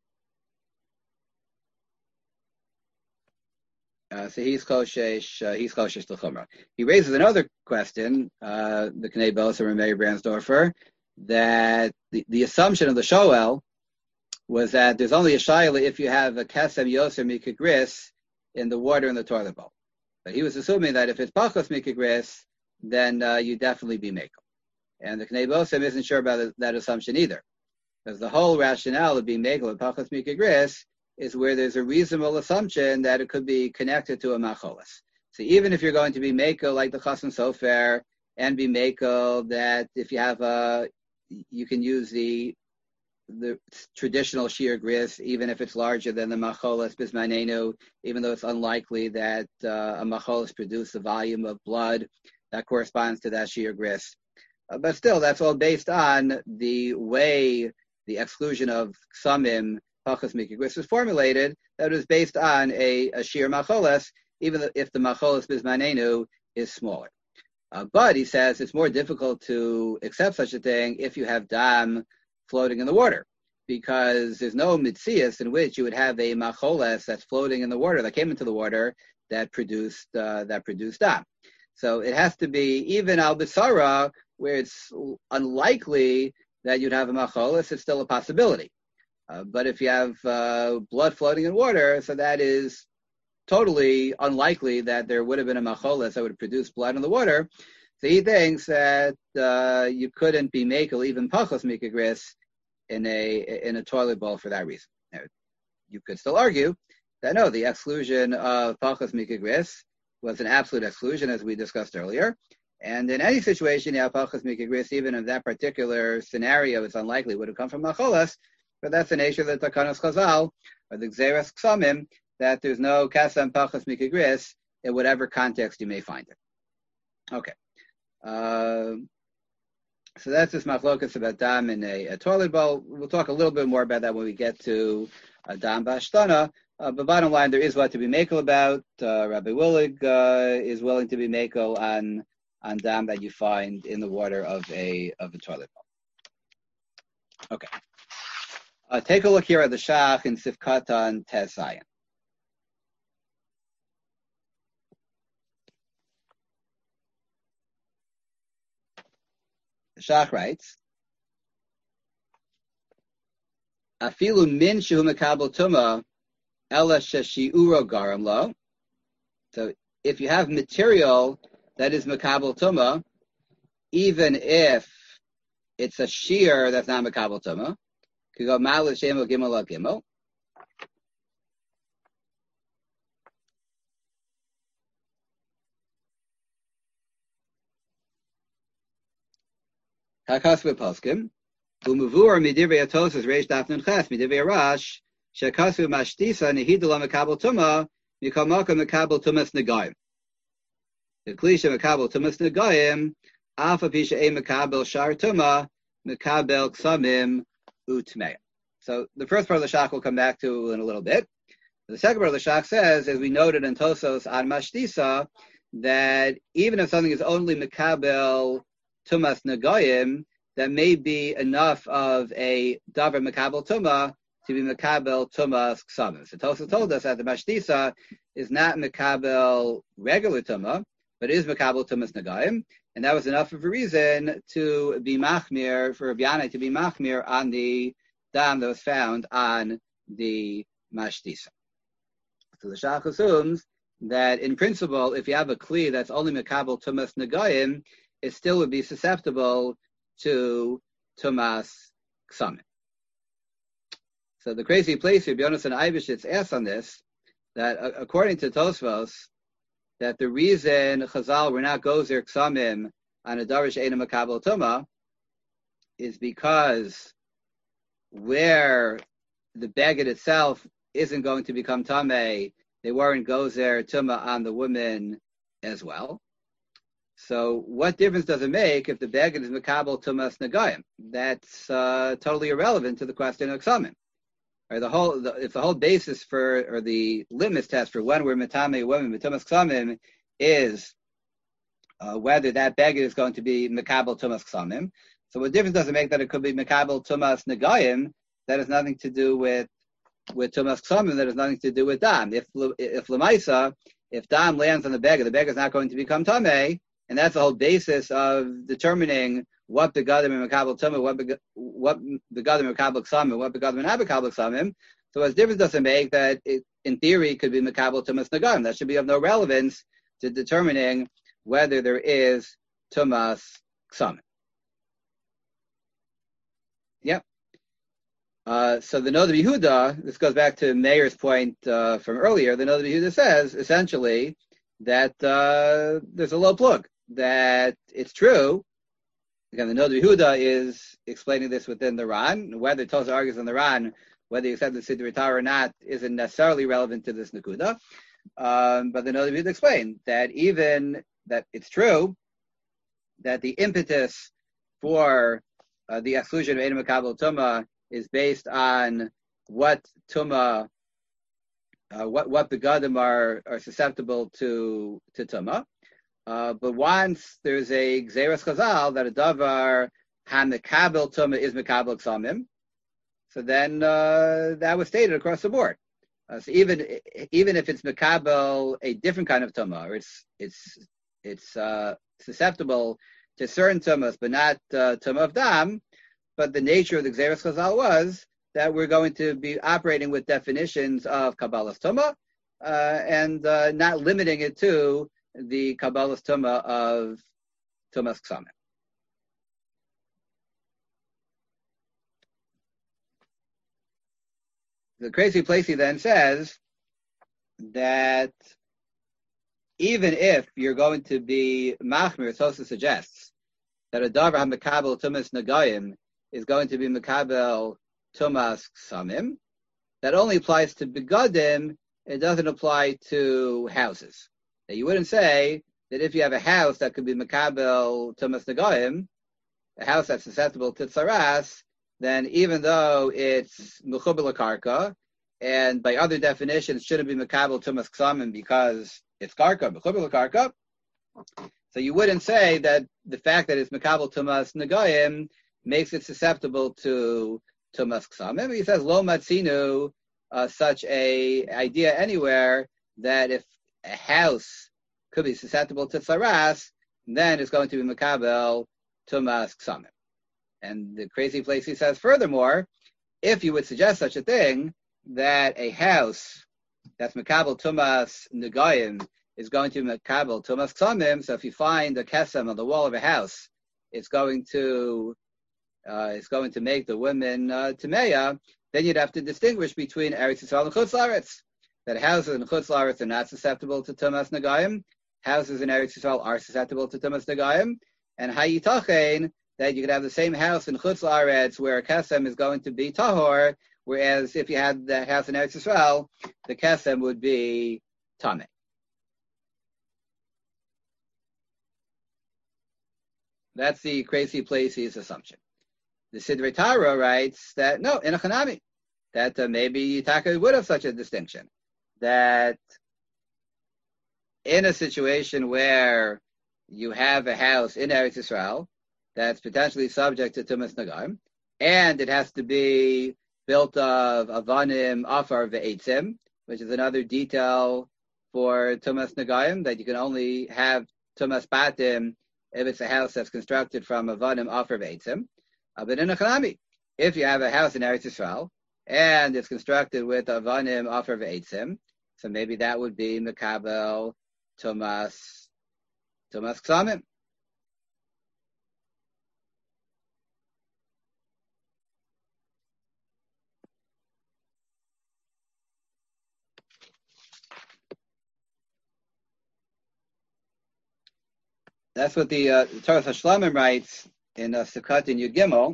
A: So he's Choshesh L'chumra. He raises another question, the Knei Bosem and Meir Brandstorfer, that the assumption of the Shoel was that there's only a shayla if you have a kesem yoser mikagris in the water in the toilet bowl. But he was assuming that if it's pachos mikagris, then you definitely be mekel. And the Knei Bosem isn't sure about that assumption either, because the whole rationale of being mekel and pachos mikagris is where there's a reasonable assumption that it could be connected to a macholas. So even if you're going to be mekel like the Chasam Sofer, and be mekel that if you have you can use the traditional shear gris, even if it's larger than the macholas bismanenu, even though it's unlikely that a macholas produce a volume of blood that corresponds to that shear gris. But still, that's all based on the way the exclusion of samim, pachas mikagris, was formulated, that it was based on a shear macholas, even if the macholas bismanenu is smaller. But he says it's more difficult to accept such a thing if you have dam floating in the water, because there's no mitzias in which you would have a macholes that's floating in the water, that came into the water, that produced dam. So it has to be even al bisara, where it's unlikely that you'd have a macholes, it's still a possibility. But if you have blood floating in water, so that is totally unlikely that there would have been a macholes that would produce blood in the water. So he thinks that you couldn't be mekel even pachos mikagris in a toilet bowl for that reason. Now, you could still argue that no, the exclusion of pachos mikagris was an absolute exclusion, as we discussed earlier. And in any situation, you have pachos mikagris, even in that particular scenario, it's unlikely it would have come from macholas. But that's the nature of the Takanos Chazal, or the Gzeres Ksamim, that there's no kasam pachos mikagris in whatever context you may find it. Okay. So that's this machlokas about dam in a toilet bowl. We'll talk a little bit more about that when we get to dam b'ashtana. But bottom line, there is what to be mekel about. Rabbi Willig is willing to be mekel on dam that you find in the water of a toilet bowl. Okay. Take a look here at the Shach in Sifkatan Tes Zayin. The Shach writes, Afilu min shehu mekabel tuma ela sheshiuro garam lo. So if you have material that is mekabel tuma, even if it's a shear that's not mekabel tuma, could go mal shemo gimel gimel. Hakas v'poskim u'muvur midivrei atosas reish daf nun ches midivrei arash shekasu mashtisa nehidula mekabel tuma mikol makom mekabel tumas negayim. The klisha mekabel tumas negayim alpha pisha a mekabel shar tuma mekabel ksamim utmei. So the first part of the Shach we'll come back to in a little bit. The second part of the Shach says, as we noted in Tosos on Mashtisa, that even if something is only mekabel tumas negayim, that may be enough of a davar mekabel tuma to be mekabel tumas ksamim. So Tosos told us that the Mashtisa is not mekabel regular tuma, but is mekabel tumas negayim, and that was enough of a reason to be machmir, for Rabbi Yanai to be machmir on the dam that was found on the mashtisa. So the Shach assumes that in principle, if you have a kli that's only mekabel tumas negayim, it still would be susceptible to tumas ksamim. So the crazy place here, Rabbi Yonasan Eibeshitz asks on this, that according to Tosfos, that the reason Chazal were not gozer ksamim on a darish eina makabel tuma is because where the beged itself isn't going to become tameh, they weren't gozer tuma on the woman as well. So what difference does it make if the beged is makabel tumas nagayim? That's totally irrelevant to the question of ksamim. Or if the whole basis for, or the litmus test for when we're metame women mitumas ksamim is whether that beged is going to be makabel tumas ksamim. So what difference does it make that it could be makabel tumas nagayim? That has nothing to do with tumas ksamim. That has nothing to do with dam. If lemaisa, if dam lands on the beged is not going to become tameh, and that's the whole basis of determining what begadim and makabel tumah, what begadim and makabel ksamim, what begadim and habakabel ksamim. So what difference does it make that it, in theory, could be makabel tumas nagayim? That should be of no relevance to determining whether there is tumas ksamim. Yep. So the Noda B'Yehuda, this goes back to Meir's point from earlier. The Noda B'Yehuda says essentially that there's a low plug, that it's true. Again, the Noda B'Yehuda is explaining this within the Ran. Whether Tosa argues in the Ran, whether you accept the Siddur Torah or not, isn't necessarily relevant to this Nakuda. But the Noda B'Yehuda explained that even that it's true that the impetus for the exclusion of Ein Makabel Tumah is based on what Tumah, what begadim are susceptible to Tumah. But once there's a Gzeras Chazal that a davar hamekabel Tumah is mekabel ksamim, so then that was stated across the board. So even if it's mekabel a different kind of Tumah, or it's susceptible to certain Tumahs, but not Tumah of Dam, but the nature of the Gzeras Chazal was that we're going to be operating with definitions of Kabbalah's Tumah and not limiting it to the Kabbalah's Tumah of Tumas Ksamim. The Crazy Placey then says that even if you're going to be Machmir, Tosa suggests that a Davar HaMekabel Tumas Nagayim is going to be Mekabel Tumas Ksamim, that only applies to Begadim, it doesn't apply to houses. Now, you wouldn't say that if you have a house that could be Makabel Tumas Nagayim, a house that's susceptible to Tsaras, then even though it's Mechuber L'Karka, and by other definitions shouldn't be Makabel Tumas Ksamim because it's Karka, Mechuber L'Karka, so you wouldn't say that the fact that it's Makabel Tumas Nagayim makes it susceptible to Tumas Ksamim. He says, Lo Matzinu, such a idea anywhere, that if a house could be susceptible to Tsaras, then it's going to be Makabel Tumas Ksamim. And the Crazy Place, he says, furthermore, if you would suggest such a thing, that a house that's Makabel Tumas Nagayim is going to be Makabel Tumas Ksamim, so if you find a kesem on the wall of a house, it's going to make the women Tameya, then you'd have to distinguish between Eretz Yisrael and Chutz La'aretz. That houses in Chutz La'aretz are not susceptible to Tumas Nagayim. Houses in Eretz Yisrael are susceptible to Tumas Nagayim. And Hayitachein, that you could have the same house in Chutz La'aretz where a kesem is going to be tahor, whereas if you had the house in Eretz Yisrael, the kesem would be tameh. That's the Crazy Placey's assumption. The Sidrei Torah writes that no, in a Chanami, that maybe Yitaka would have such a distinction, that in a situation where you have a house in Eretz Yisrael that's potentially subject to Tumas Nagayim, and it has to be built of Avanim, Afar, Ve'etzim, which is another detail for Tumas Nagayim, that you can only have Tumas Batim if it's a house that's constructed from Avanim, Afar, Ve'etzim. But in a Chanami, if you have a house in Eretz Yisrael and it's constructed with Avanim, Afar, Ve'etzim, so maybe that would be Mekabel Tumas Ksamim. That's what the Torah Hashlamim writes in Sukkot in Yud Gimel.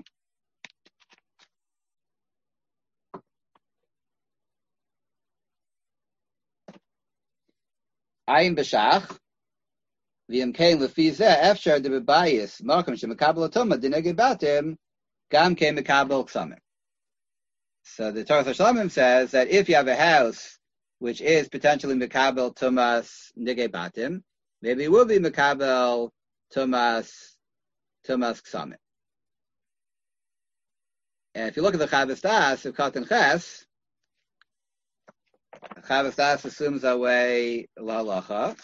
A: Ayin b'shach, v'yem kein lefi zeh efshar de bebayis makom shemekabel atoma dineged batim gam kein mekabel ksamim. So the Torah Hashlamim says that if you have a house which is potentially mekabel tumas neged batim, maybe it will be mekabel tumas ksamim. And if you look at the Chavos Das of Katan Ches, Chavos Das assumes away la halacha.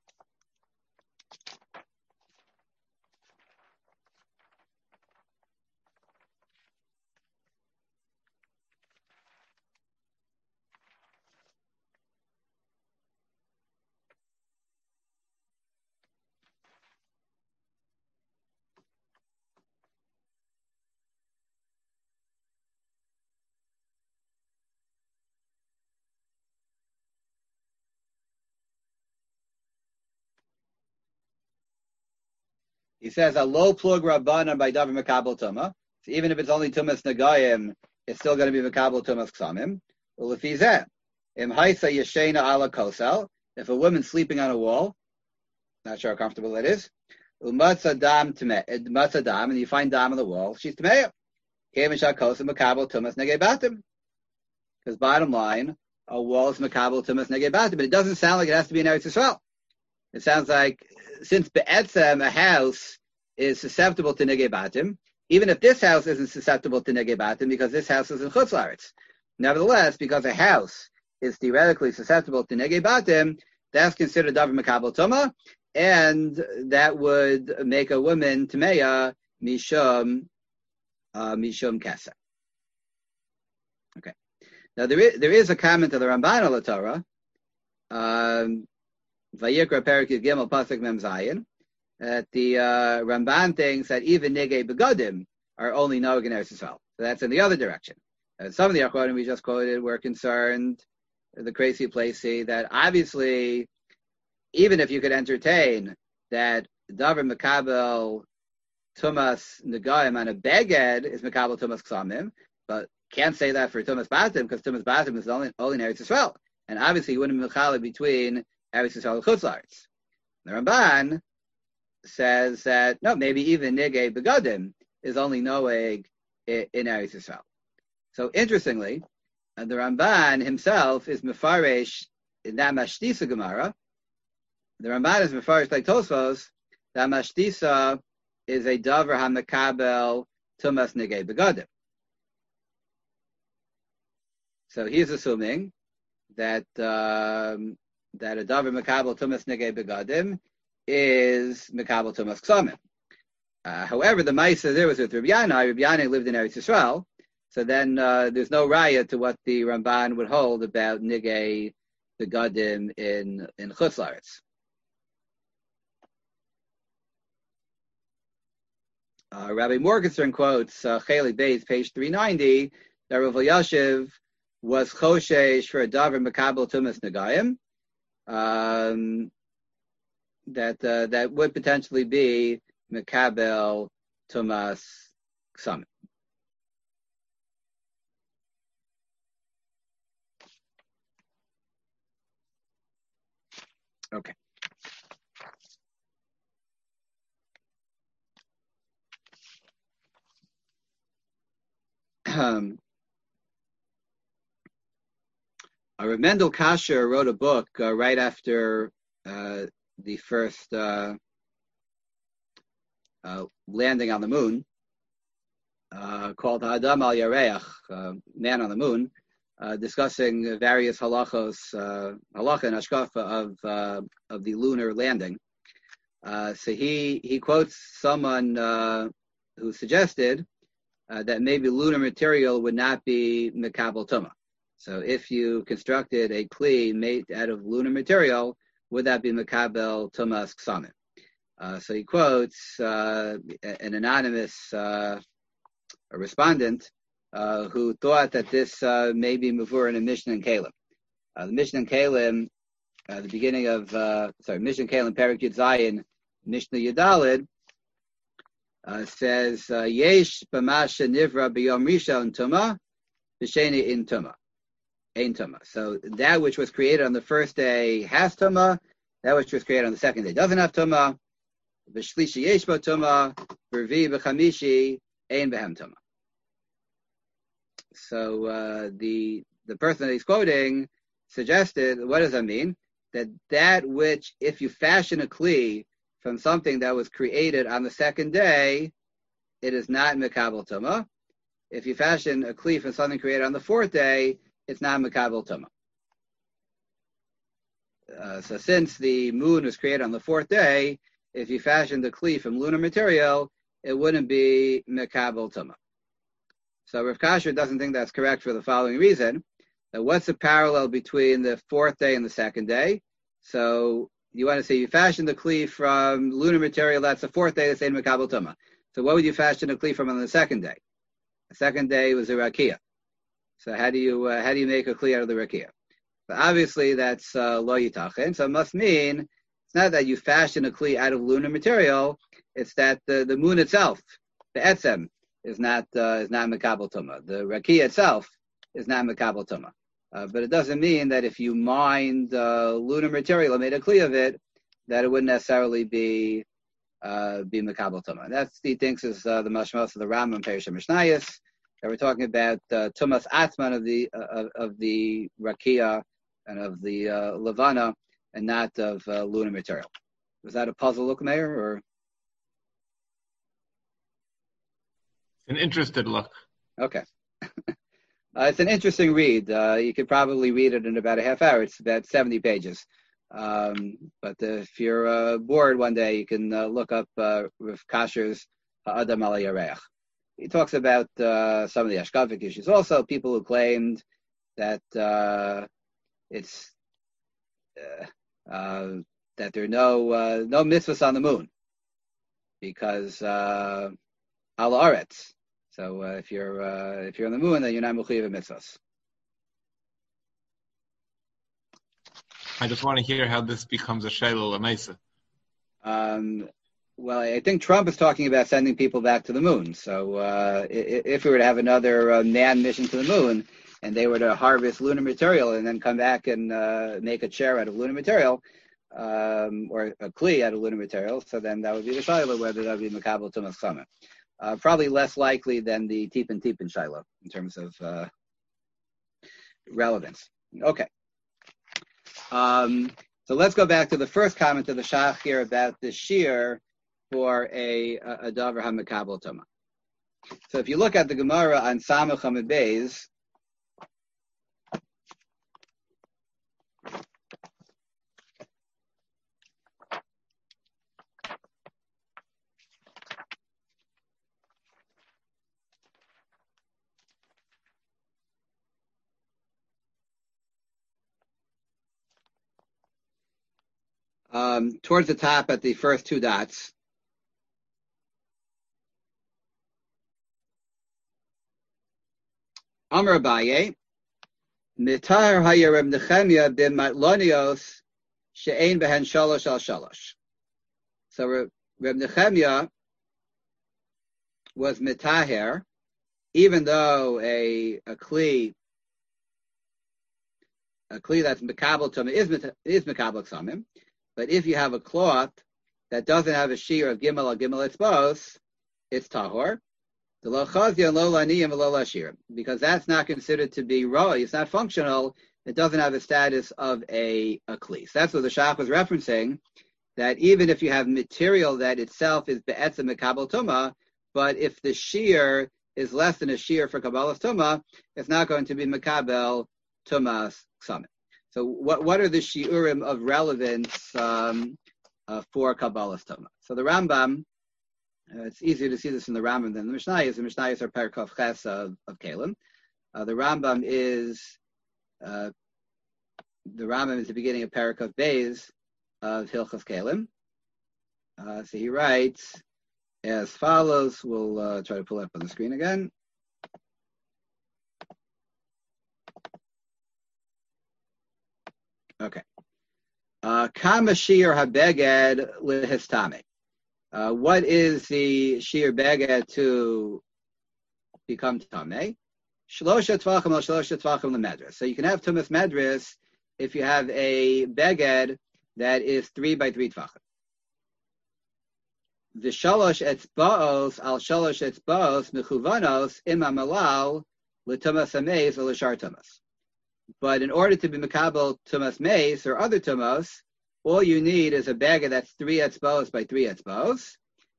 A: He says a low plug rabbanan by davar mekabel tuma. So even if it's only tumas nagayim, it's still going to be mekabel tumas ksamim. Ulefizeh im haisa yeshena ala kosel. If a woman's sleeping on a wall, not sure how comfortable it is. Umatza dam matza dam, and you find dam on the wall, she's tameya. Kemisha kosel mekabel tumas negei batim. Because bottom line, a wall is mekabel tumas negei batim, but it doesn't sound like it has to be in Eretz Yisrael. It sounds like since be'etzem, a house is susceptible to negei batim, even if this house isn't susceptible to negei batim because this house is in Chutz La'aretz. Nevertheless, because a house is theoretically susceptible to negei batim, that's considered davar mekabel tuma, and that would make a woman tameya mishum kesa. Okay. Now there is a comment of the Ramban al Torah. Vayikra Perik Yud Gimel Pasuk Mem Zayin, that the Ramban thinks that even negei begadim are only noeg in Eretz Yisrael. So that's in the other direction. Some of the Achronim we just quoted were concerned, the crazy placey, that obviously, even if you could entertain that davar mekabel tumas negayim on a beged is mekabel tumas ksamim, but can't say that for tumas batim because tumas batim is only in Eretz Yisrael, and obviously you wouldn't be mechaleh between Eretz Yisrael and Chutz La'aretz. The Ramban says that no, maybe even negei begadim is only noeg in Eretz Yisrael. So interestingly, the Ramban himself is mefaresh in that Mashtisa Gemara. The Ramban is mefaresh like Tosfos that Mashtisa is a davar hamekabel tumas negei begadim. So he's assuming that that a davar mekabel tumas negei begadim is mekabel tumas ksamim. However, the Maisa there was with Rabbi Yanai. Rabbi Yanai lived in Eretz Yisrael, so then there's no raya to what the Ramban would hold about negei begadim in Chutz La'aretz. Rabbi Morgenstern quotes Chelik Beis, page 390, that Rav Elyashiv was choshesh for a davar mekabel tumas negayim. That would potentially be mekabel tumas ksamim. Okay. Rav Mendel Kasher wrote a book right after the first landing on the moon, called Adam al Yareach, Man on the Moon, discussing various halacha and hashkafa of the lunar landing. So he quotes someone who suggested that maybe lunar material would not be mekabel tuma. So if you constructed a kli made out of lunar material, would that be mekabel tumas ksamim? So he quotes an anonymous respondent who thought that this may be mavur in a Mishnah and Kalim. The Mishnah and Kalim, the beginning of Mishnah and Kalim Perek Yud Zayin Mishnah Yudalid says, Yesh b'masha nivra b'yom rishon tuma, b'sheni in tuma, ein tuma. So that which was created on the first day has tuma, that which was created on the second day doesn't have tuma. B'shlishi yesh bo tuma, b'rvi b'chamishi ein behem tuma. So the person that he's quoting suggested, what does that mean? That which, if you fashion a kli from something that was created on the second day, it is not mekabel tuma. If you fashion a kli from something created on the fourth day, it's not mekabel tuma. So since the moon was created on the fourth day, if you fashioned the kli from lunar material, it wouldn't be mekabel tuma. So Rav Kasher doesn't think that's correct for the following reason. What's the parallel between the fourth day and the second day? So you want to say you fashion the kli from lunar material, that's the fourth day, that's in Mekabel Tuma. So what would you fashion a kli from on the second day? The second day was a rakia. So how do you make a kli out of the rakia? But obviously that's lo yitachen. So it must mean it's not that you fashion a kli out of lunar material, it's that the moon itself, the etzem, is not Mekabel Tuma. The rakia itself is not Mekabel Tuma. But it doesn't mean that if you mined lunar material and made a kli of it, that it wouldn't necessarily be Mekabel Tuma. That's, he thinks, is the mashmos of the Rambam Perush Mishnayos. That we're talking about Tumas Atman of the rakia and of the levana, and not of lunar material. Was that a puzzle look, Mayor, or?
C: An interested look.
A: Okay. It's an interesting read. You could probably read it in about a half hour. It's about 70 pages. But if you're bored one day, you can look up Rav Kasher's Adam al Yareach. He talks about some of the Ashkafic issues. Also, people who claimed that it's that there are no mitzvahs on the moon because al aretz. So if you're on the moon, then you're not mechuyev of mitzvahs.
C: I just want to hear how this becomes a shayla l'meisa.
A: Well, I think Trump is talking about sending people back to the moon. So if we were to have another manned mission to the moon, and they were to harvest lunar material and then come back and make a chair out of lunar material, or a kli out of lunar material, so then that would be the shayla, whether that would be mekabel tumas chama. Probably less likely than the Tipin Shiloh in terms of relevance. Okay. So let's go back to the first comment of the Shach here about the shear for a davar hamekabel tuma. So if you look at the Gemara on Samach Hamid Beis, towards the top at the first two dots, Amar Abaye, Mitar haya Reb Nechemia bin Matlonios she'ein behen shalosh al shalosh. So Reb Nechemia was mitaher, even though a kli that's mekabel tumah is mekabel samim. But if you have a cloth that doesn't have a shear of gimel or gimel etzbos, it's tahor. The lo chazia lo laniyim lo lashir, because that's not considered to be roi. It's not functional. It doesn't have the status of a kli. So that's what the Shach was referencing. That even if you have material that itself is be'etzem mekabel tumah, but if the shear is less than a shear for kabbalas tumah, it's not going to be mekabel tumas samim. So what are the shiurim of relevance for Kabbalas Tuma? So the Rambam, it's easier to see this in the Rambam than the Mishnayos. The Mishnayos are Perkov Ches of Kalim. The Rambam is the beginning of Perkov Beis of Hilchos Kalim. So he writes as follows. We'll try to pull it up on the screen again. Okay. Kama shir habeged lehistame. What is the sheer beged to become tameh? Shlosha tvachim al shlosha tvachim lemedris. So you can have tumas medris if you have a beged that is 3 by 3 tvachim. The shalosh etzbaos al shalosh etzbaos mechuvanos imam malal l'tumas hameis or l'shar tumas. But in order to be mekabel tumas meis or other tumas, all you need is a beged that's 3 etzbaos by 3 etzbaos.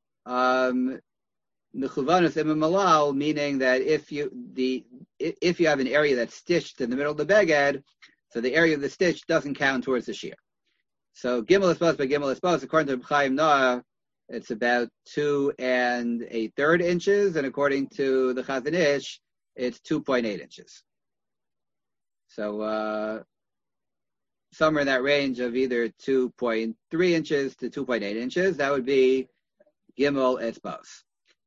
A: Mechuvanos imam malal, meaning that if you have an area that's stitched in the middle of the beged, so the area of the stitch doesn't count towards the shear. So gimel etzbaos by gimel etzbaos, according to Chaim Noah, it's about 2 1/3 inches, and according to the Chazon Ish, it's 2.8 inches. So somewhere in that range of either 2.3 inches to 2.8 inches, that would be gimel etzbaos.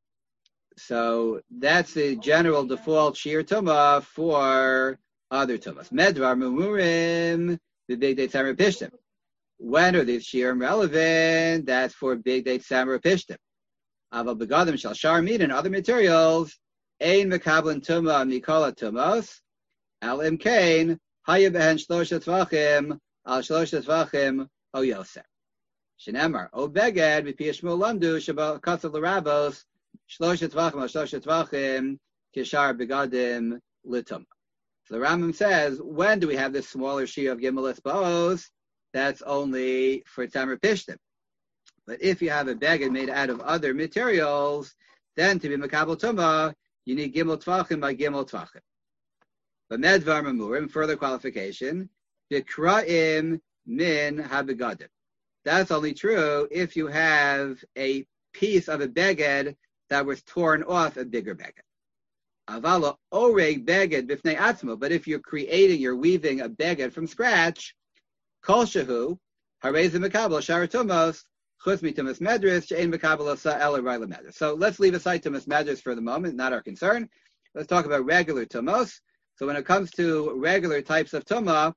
A: So that's the general default shear tumah for other tumas. Medvar mumurim b'big date samar pishtim. When are these shiurim relevant? That's for big date samar pishtim. Aval begadim shal shar meat and other materials. Ein mekablin tumah mikola tumos. Al imkain haya behen shlosha tvachim al shlosha tvachim o yoser. Shenemar o beged v'pi yishmul lamdu shabal kasav l'rabos shlosha tvachim al shlosha tvachim kishar begadim litum. So the Rambam says, when do we have this smaller shear of gimel etzbaos? That's only for tamar pishtim. But if you have a beged made out of other materials, then to be makabel tumah, you need gimel tvachim by gimel tvachim. But medvar mamurim, further qualification, bikra'im min habegadim. That's only true if you have a piece of a beged that was torn off a bigger beged. Avala oreg beged b'fnei atzmo. But if you're weaving a beged from scratch, kol shehu harei ze mekabel shar tumos chutz mitumas medris she'ein mekabel asa ela rayla medris. So let's leave aside tumas medris for the moment, not our concern. Let's talk about regular tumos. So when it comes to regular types of tumah,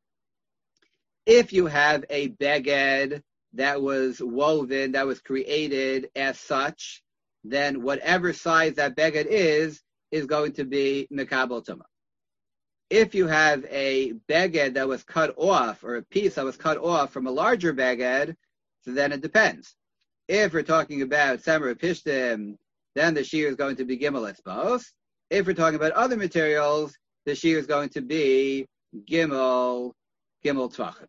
A: if you have a beged that was woven, that was created as such, then whatever size that beged is going to be mekabel tumah. If you have a beged that was cut off, or a piece that was cut off from a larger beged, so then it depends. If we're talking about samar pishtim, then the shear is going to be gimel etzbaos. If we're talking about other materials, the shear is going to be gimel tvachim.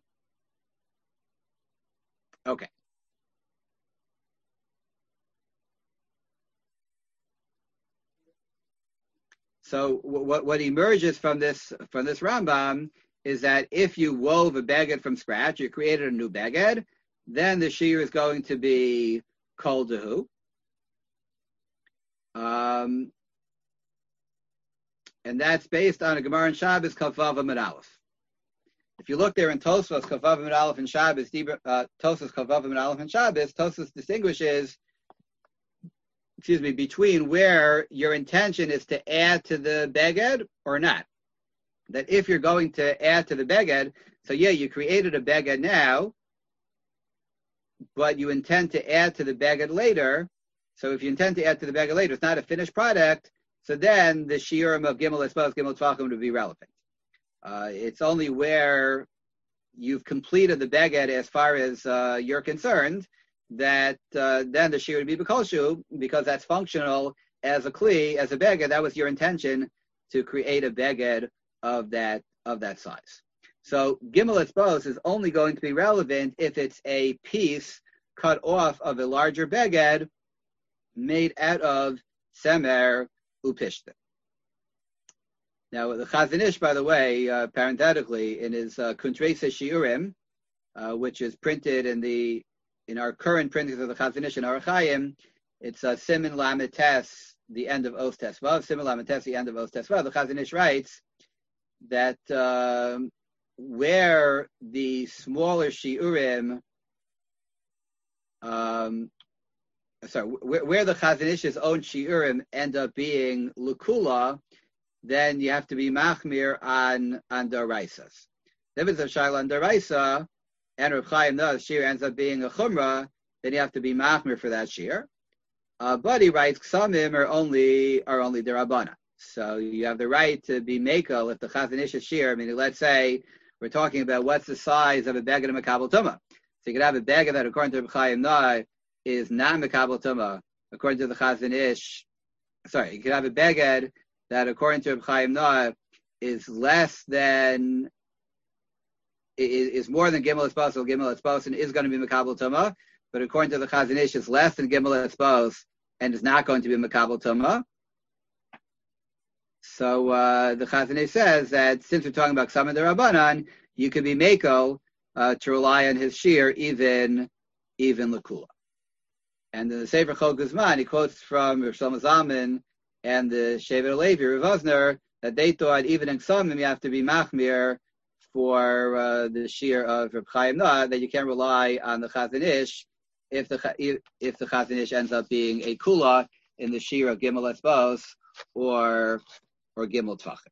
A: Okay. So what emerges from this Rambam is that if you wove a beged from scratch, you created a new beged, then the shear is going to be kol dehu. And that's based on a Gemara in Shabbos, Kaf Vav Amud Aleph. If you look there in Tosfos, Kaf Vav Amud Aleph and Shabbos, Tosfos Kaf Vav Amud Aleph and Shabbos, Tosfos distinguishes between where your intention is to add to the beged or not. That if you're going to add to the beged, so you created a beged now, but you intend to add to the beged later. So if you intend to add to the beged later, it's not a finished product, so then the shiurim of gimel etzbaos, gimel tvachim would be relevant. It's only where you've completed the beged as far as you're concerned, that then the shear would be b'kolshu, because that's functional as a kli, as a beged. That was your intention, to create a beged of that size. So gimel etzbaos is only going to be relevant if it's a piece cut off of a larger beged made out of semer upishta. Now the Chazon Ish, by the way, parenthetically, in his Kuntresa Shiurim, which is printed in our current printings of the Chazon Ish and Orach Chaim, it's Siman Lamed Tes, the end of Os Tes Vav. Siman Lamed Tes, the end of Os Tes Vav. The Chazon Ish writes that where the smaller shiurim, where the Chazon Ish's own shiurim end up being lukula, then you have to be machmir on daraisas. If it's a shaila on daraisa, and Reb Chaim knows shear ends up being a chumrah, then you have to be machmir for that shear. But he writes ksamim are only derabana. So you have the right to be mekel if the Chazon Ish shear. I mean, let's say we're talking about what's the size of a beged and makabel tuma. So you could have a beged that, according to Reb Chaim Nai, is not makabel tuma. According to the Chazon Ish, you could have a beged that, according to Reb Chaim Nai, is less than is more than gimel espos, or gimel espos, and is going to be makabel tuma. But according to the Chazon Ish, it's less than gimel espos and is not going to be makabel tuma. So the Chazon Ish says that since we're talking about Ksamim Derabanan, you could be meko to rely on his shear even lekula. And in the Sefer Chol Guzman, he quotes from Rav Shlomo Zalman and the Shevet Levi, Rav Osner, that they thought even in Ksamim you have to be machmir for the shear of Reb Chaim Nah, that you can't rely on the Chazon Ish if the Chazon Ish ends up being a kula in the shear of Gimel Espos or Gimel Tvachim.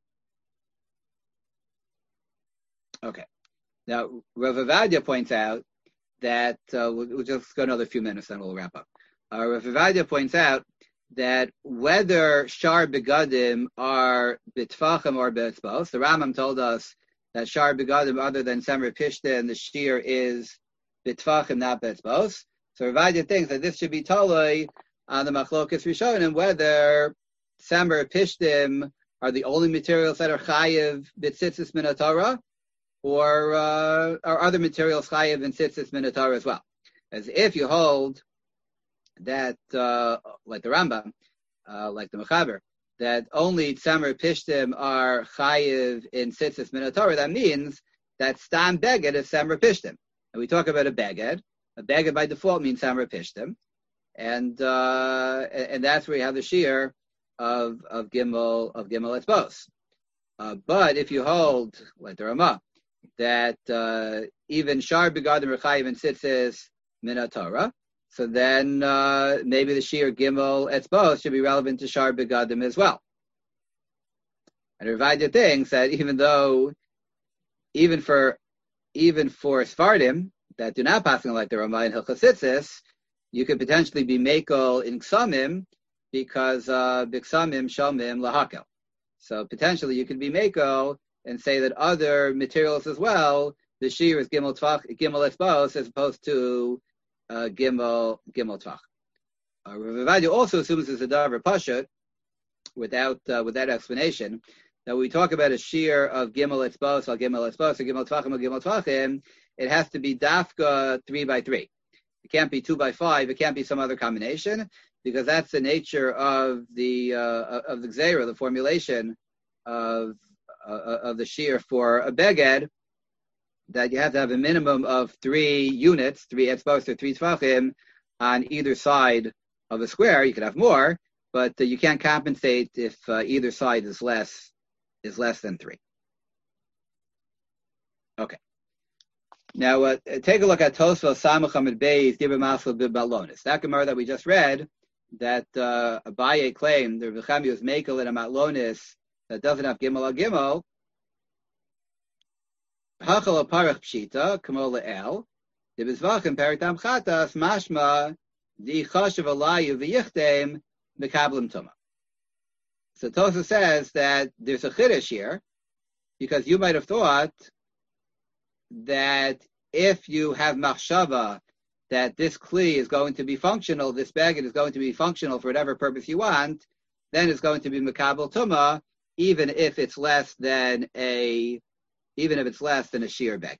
A: Okay. Now, Rav Avadia points out that, we'll just go another few minutes and we'll wrap up. Rav Avadia points out that whether Shar Begadim are B'Tvachim or B'Etzbos, the Rambam told us that Shar Begadim other than Semer Pishta and the shear is B'Tvachim, not B'Etzbos. So Rav Avadia thinks that this should be Toloi on the Machlokas Rishonim, whether Semer Pishtim are the only materials that are chayiv b'tzitzis min haTorah, or are other materials chayiv in tzitzis min haTorah as well. As if you hold that, like the Rambam, like the Mechaber, that only tzamer pishtim are chayiv in tzitzis min haTorah, that means that stam beged is tzamer pishtim. And we talk about a beged. A beged by default means tzamer pishtim, and that's where you have the shear of Gimel Etzbos. But if you hold, like the Ramah, that even Shar Begadim Rechayiv and Tzitzis Min HaTorah, so then maybe the shear Gimel Etzbos should be relevant to Shar Begadim as well. And Ravadia thinks that even for Sfardim that do not pass like the Ramah in Hilchos Tzitzis, you could potentially be Mekel in Ksamim, because Biksamim Shalmim Lahakel. So potentially you could be Mako and say that other materials as well, the shear is Gimel Espos as opposed to Gimel Tvach. Rav Avadia also assumes it's a Davar Pashut without explanation. Now when we talk about a shear of Gimel Espos or Gimel Tvachim, it has to be Dafka 3x3. It can't be 2x5. It can't be some other combination, because that's the nature of the Gzeira, the formulation of the shear for a beged, that you have to have a minimum of 3 units, 3 etzbos or 3 tvachim on either side of a square. You could have more, but you can't compensate if either side is less than 3. Okay. Now take a look at Tosfos Samach Amud Beis Dibur Masel B'Balonis. That Gemara that we just read, that Abaye claimed the Rechami was Mekel in a Matlonis that doesn't have Gimel al Gimel. Hachal Parach Pshita Kamol Le'el Dibizvachim Peritam Chatas Mashma Di Chashav Alayu V'Yichtem Mekablim Tuma. So Tosa says that there's a chiddush here, because you might have thought that if you have machshava that this kli is going to be functional, this beged is going to be functional for whatever purpose you want, then it's going to be mekabel tuma, even if it's less than a shear beged.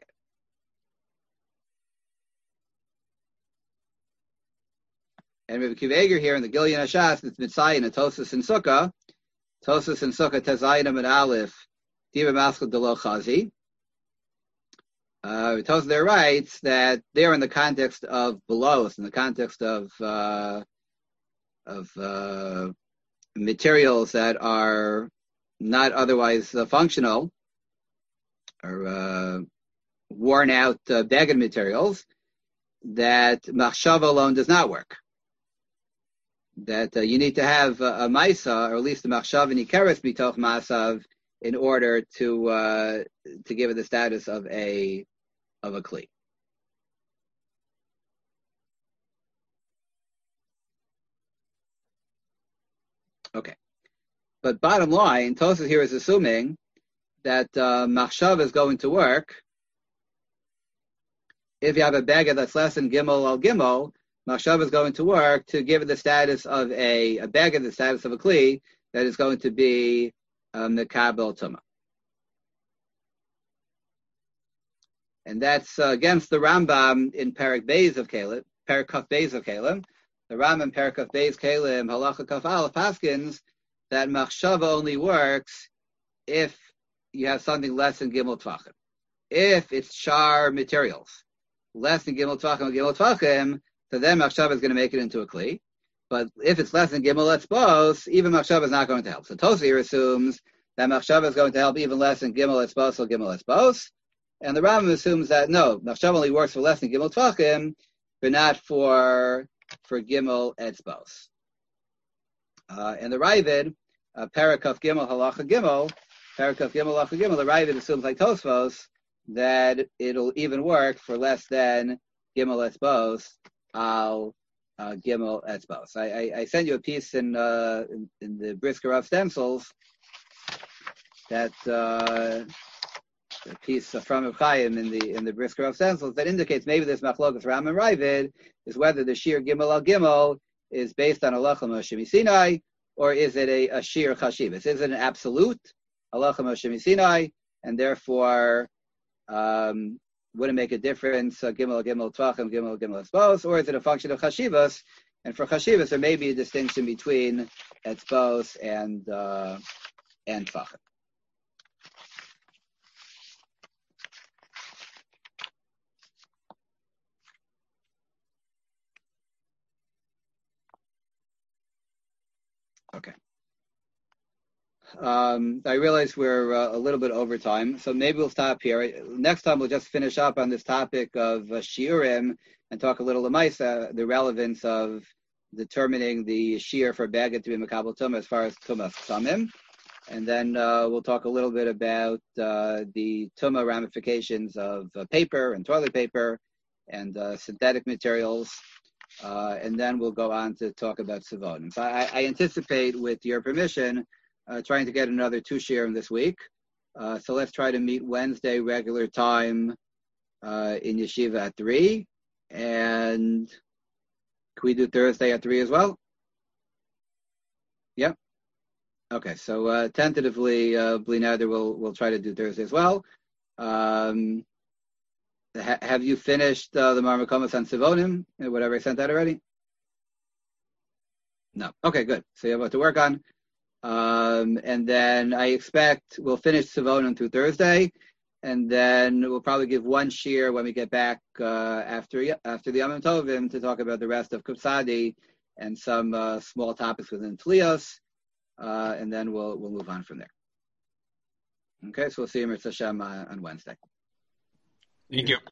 A: And Rabbi Akiva Eiger here in the Gilyon Hashas, it's Mitzayin and Tosas and Sukkah. Tosas and Sukkah Tezayinam and Aleph Dibur Maskal Delo Chazi. Tosas there writes that they're in the context of belos, in the context of materials that are not otherwise functional, or worn out beged materials, that machshava alone does not work. That you need to have a maisa, or at least a machshava nikeres mitoch masav, in order to give it the status of a kli. Okay. But bottom line, Tosfos here is assuming that machshava is going to work. If you have a beged that's less than gimel al gimel, machshava is going to work to give it the status of a beged, the status of a kli that is going to be mekabel tuma. And that's against the Rambam in Perek Beis of Kalim, Perek Kaf Beis of Kalim. The Rambam Perek Kaf Beis Kalim Halacha Kaf Aleph paskins that machshava only works if you have something less than gimel tvachim. If it's shar materials, less than gimel tvachim, so then machshava is going to make it into a kli. But if it's less than gimel etzbos, even machshava is not going to help. So Tosfos here assumes that machshava is going to help even less than gimel etzbos or gimel etzbos. And the Rambam assumes that no, machshava only works for less than gimel tvachim, but not for gimel etzbos. And the Ravid, Perek Kaf Gimel Halacha Gimel, Perek Kaf Gimel Halacha Gimel, the Ravid assumes like Tosfos that it'll even work for less than gimel etzbos al gimel etzbos. I sent you a piece in the Brisker of stencils that a piece from Reb Chaim in the Brisker of stencils that indicates maybe this machlokas Ram and Ravid is whether the sheer gimel al gimel is based on halacha Moshe Sinai or is it a sheer chashivas? Is it an absolute halacha Moshe Sinai and therefore wouldn't make a difference, gimel tvachim, gimel etzbos, or is it a function of chashivas? And for chashivas, there may be a distinction between etzbos and tvachim. Okay. I realize we're a little bit over time, so maybe we'll stop here. Next time we'll just finish up on this topic of shiurim and talk a little lemaisa, the relevance of determining the shiur for beged to be mekabel tumah as far as tumas ksamim, and then we'll talk a little bit about the tumah ramifications of paper and toilet paper and synthetic materials. And then we'll go on to talk about Sivonim. So I anticipate, with your permission, trying to get another 2 shiurim this week. So let's try to meet Wednesday regular time in Yeshiva at 3. And can we do Thursday at 3 as well? Yep. Okay, so tentatively, Bli Neder will try to do Thursday as well. Have you finished the Marmakomas on Sivonim? Whatever I sent out already? No. Okay, good. So you have what to work on. And then I expect we'll finish Sivonim through Thursday, and then we'll probably give 1 shiur when we get back after the Yom Tovim to talk about the rest of Kupsadi and some small topics within Tlios, and then we'll move on from there. Okay, so we'll see you Mirz Hashem on Wednesday.
C: Thank you.